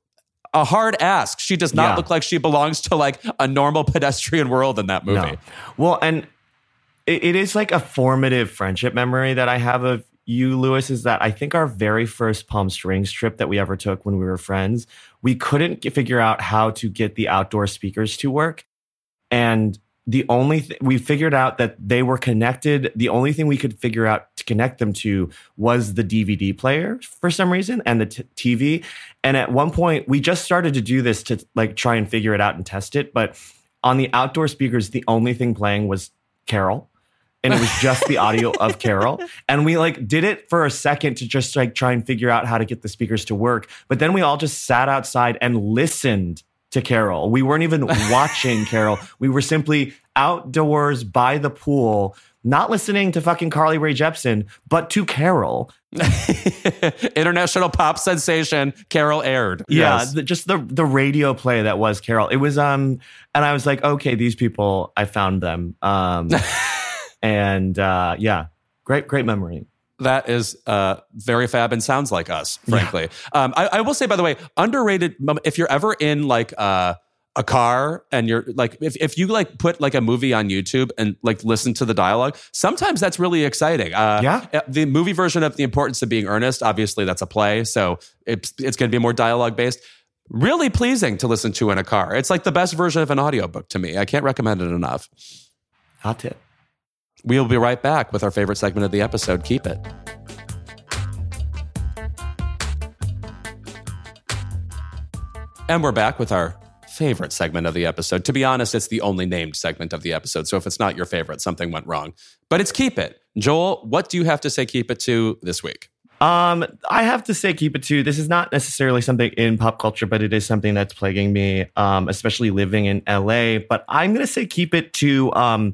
[SPEAKER 1] a hard ask. She does not yeah. look like she belongs to like a normal pedestrian world in that movie.
[SPEAKER 2] No. Well, and it, it is like a formative friendship memory that I have of you, Lewis, is that I think our very first Palm Springs trip that we ever took when we were friends, we couldn't get, figure out how to get the outdoor speakers to work. And the only th- we figured out that they were connected. The only thing we could figure out to connect them to was the D V D player for some reason and the t- T V. And at one point, we just started to do this to like try and figure it out and test it. But on the outdoor speakers, the only thing playing was Carol. And it was just the audio of Carol. And we like did it for a second to just like try and figure out how to get the speakers to work. But then we all just sat outside and listened to Carol. We weren't even watching Carol. We were simply outdoors by the pool, not listening to fucking Carly Rae Jepsen, but to Carol.
[SPEAKER 1] International pop sensation, Carol aired.
[SPEAKER 2] Yeah,
[SPEAKER 1] yes.
[SPEAKER 2] the, just the the radio play that was Carol. It was, um, and I was like, okay, these people, I found them. Um, and uh, yeah, great, great memory.
[SPEAKER 1] That is uh, very fab and sounds like us, frankly. Yeah. Um, I, I will say, by the way, underrated moment, if you're ever in like uh, a car and you're like, if, if you like put like a movie on YouTube and like listen to the dialogue, sometimes that's really exciting. Uh,
[SPEAKER 2] yeah.
[SPEAKER 1] The movie version of The Importance of Being Earnest, obviously that's a play, so it's, it's going to be more dialogue based. Really pleasing to listen to in a car. It's like the best version of an audiobook to me. I can't recommend it enough.
[SPEAKER 2] Hot tip.
[SPEAKER 1] We'll be right back with our favorite segment of the episode, Keep It. And we're back with our favorite segment of the episode. To be honest, it's the only named segment of the episode. So if it's not your favorite, something went wrong. But it's Keep It. Joel, what do you have to say Keep It to this week?
[SPEAKER 2] Um, I have to say Keep It to. This is not necessarily something in pop culture, but it is something that's plaguing me, um, especially living in L A. But I'm going to say Keep It to um,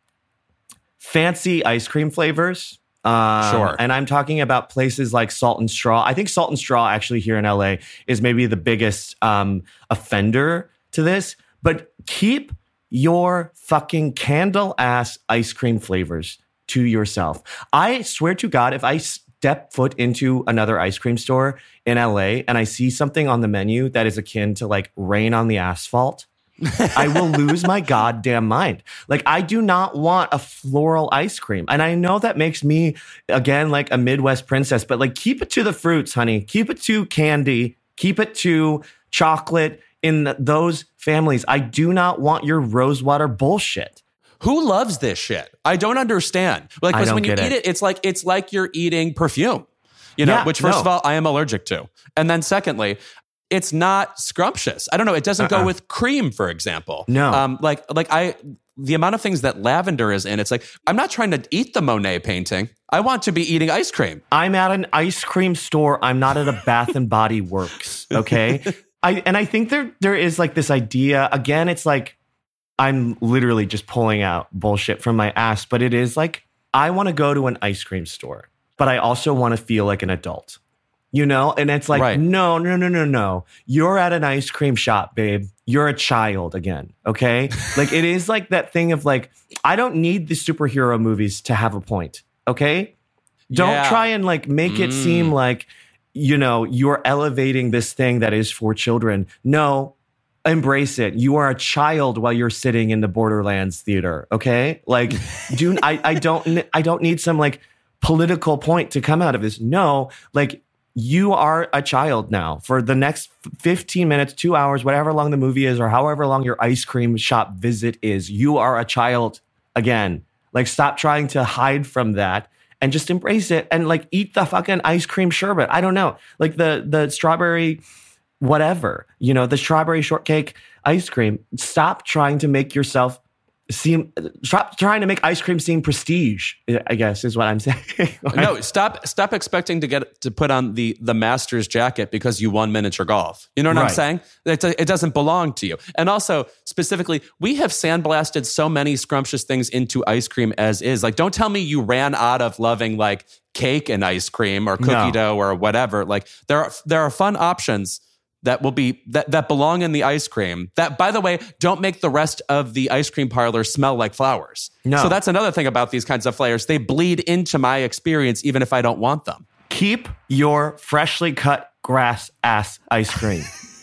[SPEAKER 2] fancy ice cream flavors. Um,
[SPEAKER 1] sure.
[SPEAKER 2] And I'm talking about places like Salt and Straw. I think Salt and Straw actually here in L A is maybe the biggest um, offender to this. But keep your fucking candle ass ice cream flavors to yourself. I swear to God, if I step foot into another ice cream store in L A and I see something on the menu that is akin to like Rain on the Asphalt, I will lose my goddamn mind. Like, I do not want a floral ice cream. And I know that makes me, again, like a Midwest princess, but like, keep it to the fruits, honey. Keep it to candy. Keep it to chocolate in th- those families. I do not want your rosewater bullshit.
[SPEAKER 1] Who loves this shit? I don't understand. Like, because when you eat it. it, it's like it's like you're eating perfume, you know,
[SPEAKER 2] yeah,
[SPEAKER 1] which first
[SPEAKER 2] no.
[SPEAKER 1] of all, I am allergic to. And then secondly, it's not scrumptious. I don't know. It doesn't uh-uh. go with cream, for example.
[SPEAKER 2] No.
[SPEAKER 1] Um, like, like I, the amount of things that lavender is in, it's like, I'm not trying to eat the Monet painting. I want to be eating ice cream.
[SPEAKER 2] I'm at an ice cream store. I'm not at a Bath and Body Works. Okay. I, and I think there, there is like this idea, again, it's like, I'm literally just pulling out bullshit from my ass, but it is like, I want to go to an ice cream store, but I also want to feel like an adult. You know, and it's like,
[SPEAKER 1] right.
[SPEAKER 2] no, no, no, no, no. You're at an ice cream shop, babe. You're a child again. Okay. Like, it is like that thing of like, I don't need the superhero movies to have a point. Okay. Don't
[SPEAKER 1] yeah.
[SPEAKER 2] try and like make mm. it seem like, you know, you're elevating this thing that is for children. No, embrace it. You are a child while you're sitting in the Borderlands theater. Okay. Like, do I, I don't, I don't need some like political point to come out of this. No, like, you are a child now for the next fifteen minutes, two hours, whatever long the movie is, or however long your ice cream shop visit is. You are a child again. Like, stop trying to hide from that and just embrace it and like eat the fucking ice cream sherbet. I don't know, like the the strawberry, whatever, you know, the strawberry shortcake ice cream. Stop trying to make yourself seem, stop trying to make ice cream seem prestige, I guess is what I'm saying.
[SPEAKER 1] No, stop stop expecting to get to put on the the master's jacket because you won miniature golf. You know what right. I'm saying? It, it doesn't belong to you. And also, specifically, we have sandblasted so many scrumptious things into ice cream as is. Like, don't tell me you ran out of loving like cake and ice cream or cookie
[SPEAKER 2] no.
[SPEAKER 1] dough or whatever. Like, there are there are fun options that will be that, that belong in the ice cream that, by the way, don't make the rest of the ice cream parlor smell like flowers.
[SPEAKER 2] No.
[SPEAKER 1] So that's another thing about these kinds of flavors. They bleed into my experience even if I don't want them.
[SPEAKER 2] Keep your freshly cut grass ass ice cream.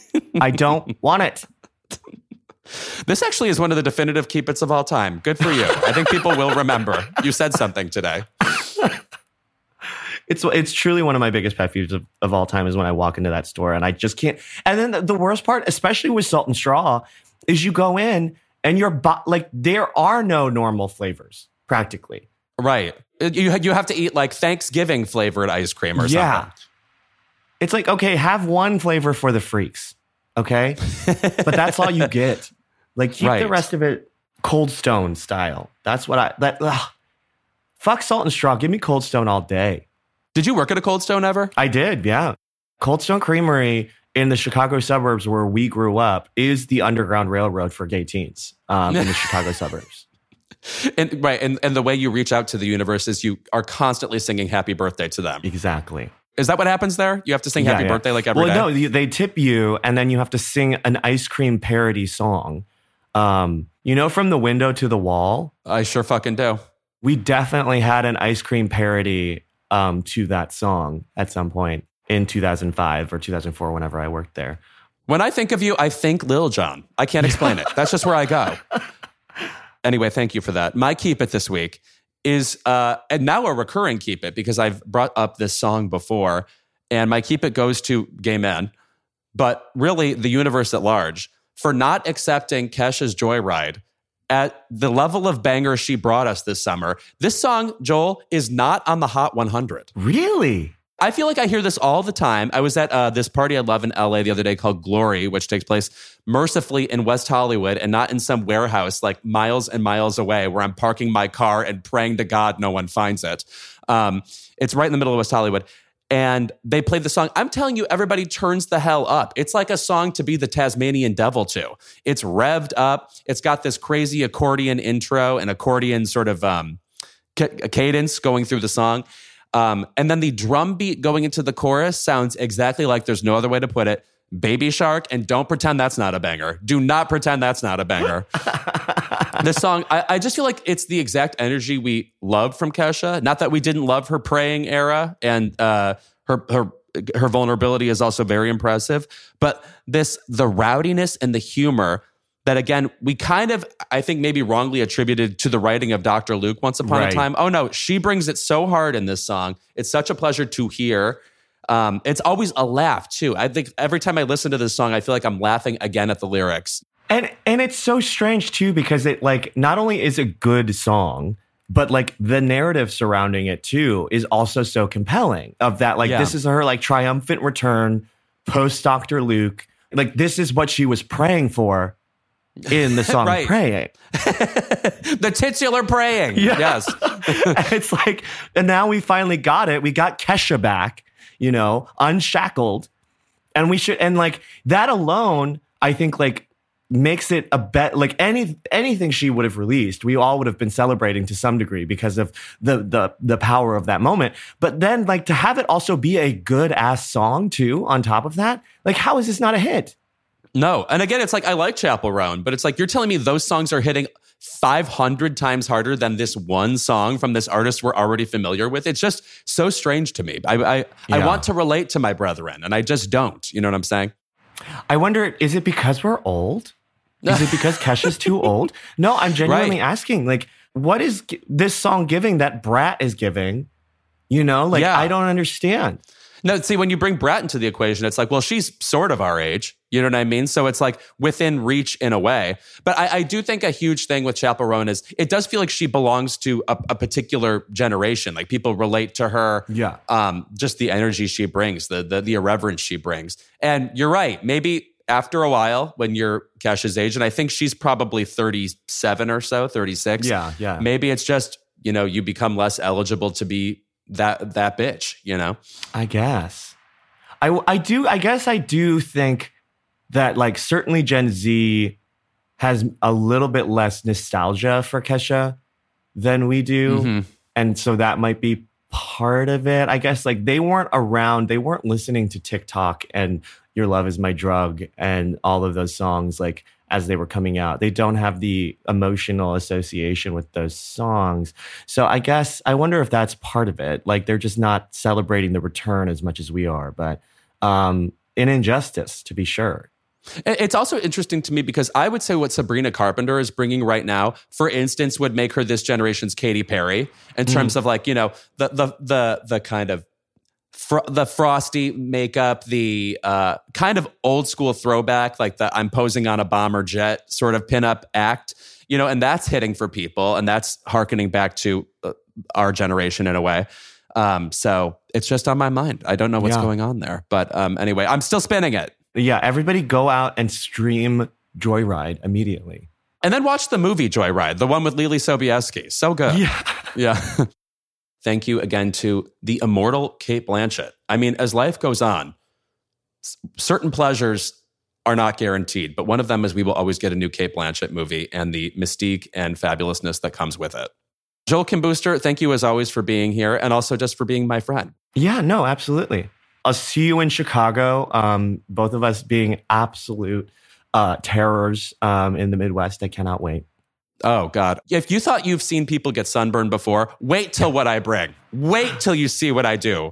[SPEAKER 2] I don't want it.
[SPEAKER 1] This actually is one of the definitive keep its of all time. Good for you. I think people will remember. You said something today.
[SPEAKER 2] It's it's truly one of my biggest pet peeves of, of all time is when I walk into that store and I just can't. And then the, the worst part, especially with Salt and Straw, is you go in and you're bo- like, there are no normal flavors practically.
[SPEAKER 1] Right. You you have to eat like Thanksgiving flavored ice cream or
[SPEAKER 2] yeah.
[SPEAKER 1] something.
[SPEAKER 2] It's like, okay, have one flavor for the freaks. Okay. But that's all you get. Like, keep right. the rest of it Cold Stone style. That's what I, that, ugh. Fuck Salt and Straw. Give me Cold Stone all day.
[SPEAKER 1] Did you work at a Cold Stone ever?
[SPEAKER 2] I did, yeah. Cold Stone Creamery in the Chicago suburbs where we grew up is the Underground Railroad for gay teens um, in the Chicago suburbs.
[SPEAKER 1] And right, and, and the way you reach out to the universe is you are constantly singing happy birthday to them.
[SPEAKER 2] Exactly.
[SPEAKER 1] Is that what happens there? You have to sing
[SPEAKER 2] yeah,
[SPEAKER 1] happy
[SPEAKER 2] yeah.
[SPEAKER 1] birthday like every
[SPEAKER 2] well,
[SPEAKER 1] day?
[SPEAKER 2] no, they tip you and then you have to sing an ice cream parody song. Um, you know, From the Window to the Wall?
[SPEAKER 1] I sure fucking do.
[SPEAKER 2] We definitely had an ice cream parody um, to that song at some point in two thousand five or two thousand four, whenever I worked there.
[SPEAKER 1] When I think of you, I think Lil Jon. I can't explain it. That's just where I go. Anyway, thank you for that. My Keep It this week is, uh, and now a recurring Keep It because I've brought up this song before, and my Keep It goes to gay men, but really the universe at large, for not accepting Kesha's Joyride at the level of banger she brought us this summer. This song, Joel, is not on the Hot one hundred.
[SPEAKER 2] Really?
[SPEAKER 1] I feel like I hear this all the time. I was at uh, this party I love in L A the other day called Glory, which takes place mercifully in West Hollywood and not in some warehouse like miles and miles away where I'm parking my car and praying to God no one finds it. Um, it's right in the middle of West Hollywood. And they played the song. I'm telling you, everybody turns the hell up. It's like a song to be the Tasmanian devil to. It's revved up. It's got this crazy accordion intro and accordion sort of um, ca- cadence going through the song. Um, and then the drum beat going into the chorus sounds exactly like, there's no other way to put it, Baby Shark. And don't pretend that's not a banger. Do not pretend that's not a banger. This song, I, I just feel like it's the exact energy we love from Kesha. Not that we didn't love her praying era, and uh, her her her vulnerability is also very impressive. But this, the rowdiness and the humor that, again, we kind of, I think, maybe wrongly attributed to the writing of Doctor Luke Once Upon
[SPEAKER 2] Right.
[SPEAKER 1] a Time. Oh no, she brings it so hard in this song. It's such a pleasure to hear. Um, it's always a laugh too. I think every time I listen to this song, I feel like I'm laughing again at the lyrics.
[SPEAKER 2] And and it's so strange too, because it like not only is a good song, but like the narrative surrounding it too is also so compelling. Of that, like
[SPEAKER 1] Yeah.
[SPEAKER 2] this is her like triumphant return post Doctor Luke. Like this is what she was praying for in the song
[SPEAKER 1] Right.
[SPEAKER 2] Praying.
[SPEAKER 1] The titular praying.
[SPEAKER 2] Yeah.
[SPEAKER 1] Yes.
[SPEAKER 2] And it's like, and now we finally got it. We got Kesha back, you know, unshackled. And we should, and like that alone, I think like makes it a bet, like any anything she would have released, we all would have been celebrating to some degree because of the the the power of that moment. But then like to have it also be a good ass song too, on top of that, like how is this not a hit?
[SPEAKER 1] No. And again, it's like, I like Chapel Roan, but it's like, you're telling me those songs are hitting five hundred times harder than this one song from this artist we're already familiar with. It's just so strange to me. I I, I
[SPEAKER 2] Yeah.
[SPEAKER 1] want to relate to my brethren, and I just don't. You know what I'm saying?
[SPEAKER 2] I wonder, is it because we're old? Is it because Kesha's too old? No, I'm genuinely
[SPEAKER 1] Right.
[SPEAKER 2] asking, like, what is g- this song giving that Brat is giving? You know, like,
[SPEAKER 1] Yeah.
[SPEAKER 2] I don't understand.
[SPEAKER 1] No, see, when you bring Brat into the equation, it's like, well, she's sort of our age. You know what I mean? So it's like within reach in a way. But I, I do think a huge thing with Chapel Roan is it does feel like she belongs to a, a particular generation. Like people relate to her.
[SPEAKER 2] Yeah.
[SPEAKER 1] Um, just the energy she brings, the, the the irreverence she brings. And you're right. Maybe after a while, when you're Kesha's age, and I think she's probably thirty-seven or so, thirty-six.
[SPEAKER 2] Yeah, yeah.
[SPEAKER 1] Maybe it's just, you know, you become less eligible to be that that bitch, you know?
[SPEAKER 2] I guess. I, I do, I guess I do think that, like, certainly Gen Z has a little bit less nostalgia for Kesha than we do.
[SPEAKER 1] Mhm.
[SPEAKER 2] And so that might be part of it. I guess, like, they weren't around, they weren't listening to TikTok and Your Love Is My Drug and all of those songs, like, as they were coming out. They don't have the emotional association with those songs. So I guess, I wonder if that's part of it. Like, they're just not celebrating the return as much as we are. But um, an injustice, to be sure.
[SPEAKER 1] It's also interesting to me because I would say what Sabrina Carpenter is bringing right now, for instance, would make her this generation's Katy Perry in terms
[SPEAKER 2] Mm.
[SPEAKER 1] of, like, you know, the the the the kind of fr- the frosty makeup, the uh, kind of old school throwback, like the I'm posing on a bomber jet sort of pinup act, you know, and that's hitting for people, and that's hearkening back to uh, our generation in a way. Um, so it's just on my mind. I don't know what's
[SPEAKER 2] Yeah.
[SPEAKER 1] going on there, but um, anyway, I'm still spinning it.
[SPEAKER 2] Yeah, everybody go out and stream Joyride immediately.
[SPEAKER 1] And then watch the movie Joyride, the one with Lily Sobieski. So good.
[SPEAKER 2] Yeah.
[SPEAKER 1] Yeah. Thank you again to the immortal Cate Blanchett. I mean, as life goes on, s- certain pleasures are not guaranteed, but one of them is we will always get a new Cate Blanchett movie and the mystique and fabulousness that comes with it. Joel Kim Booster, thank you as always for being here and also just for being my friend.
[SPEAKER 2] Yeah, no, absolutely. I'll see you in Chicago. Um, both of us being absolute uh, terrors um, in the Midwest. I cannot wait.
[SPEAKER 1] Oh, God. If you thought you've seen people get sunburned before, wait till what I bring. Wait till you see what I do.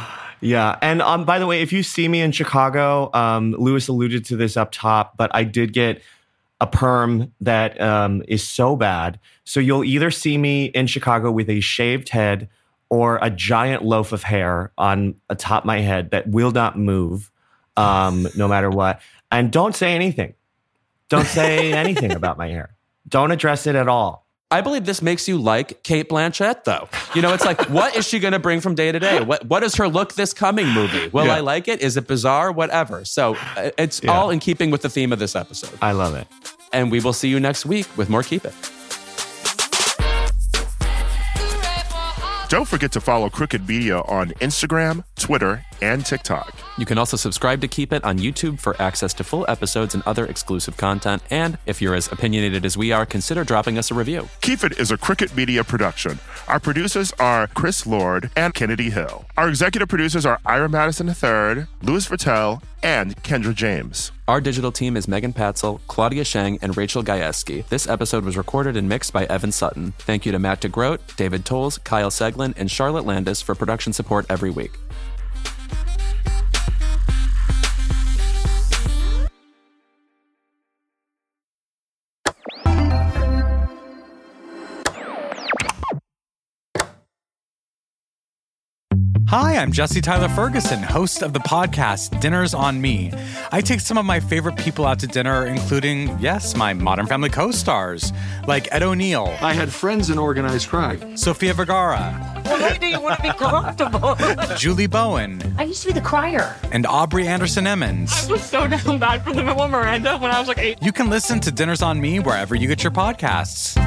[SPEAKER 2] Yeah. And um, by the way, if you see me in Chicago, um, Lewis alluded to this up top, but I did get a perm that um, is so bad. So you'll either see me in Chicago with a shaved head or a giant loaf of hair on atop my head that will not move. um, no matter what. And don't say anything. Don't say anything about my hair. Don't address it at all.
[SPEAKER 1] I believe this makes you like Cate Blanchett, though. You know, it's like, what is she going to bring from day to day? What What is her look this coming movie? Will yeah. I like it? Is it bizarre? Whatever. So it's yeah. all in keeping with the theme of this episode.
[SPEAKER 2] I love it.
[SPEAKER 1] And we will see you next week with more Keep It.
[SPEAKER 5] Don't forget to follow Crooked Media on Instagram, Twitter, and TikTok.
[SPEAKER 1] You can also subscribe to Keep It on YouTube for access to full episodes and other exclusive content. And if you're as opinionated as we are, consider dropping us a review.
[SPEAKER 5] Keep It is a Crooked Media production. Our producers are Chris Lord and Kennedy Hill. Our executive producers are Ira Madison the third, Louis Vertel, and Kendra James.
[SPEAKER 1] Our digital team is Megan Patzel, Claudia Sheng, and Rachel Gajewski. This episode was recorded and mixed by Evan Sutton. Thank you to Matt DeGroat, David Tolles, Kyle Seglin, and Charlotte Landis for production support every week.
[SPEAKER 6] Hi, I'm Jesse Tyler Ferguson, host of the podcast Dinner's on Me. I take some of my favorite people out to dinner, including, yes, my Modern Family co-stars, like Ed O'Neill.
[SPEAKER 7] I had friends in organized crime.
[SPEAKER 6] Sofia Vergara.
[SPEAKER 8] Why do you want to be corruptible?
[SPEAKER 6] Julie Bowen.
[SPEAKER 8] I used to be the crier.
[SPEAKER 6] And Aubrey Anderson Emmons.
[SPEAKER 9] I was so down bad for Lin-Manuel Miranda when I was like eight.
[SPEAKER 6] You can listen to Dinner's on Me wherever you get your podcasts.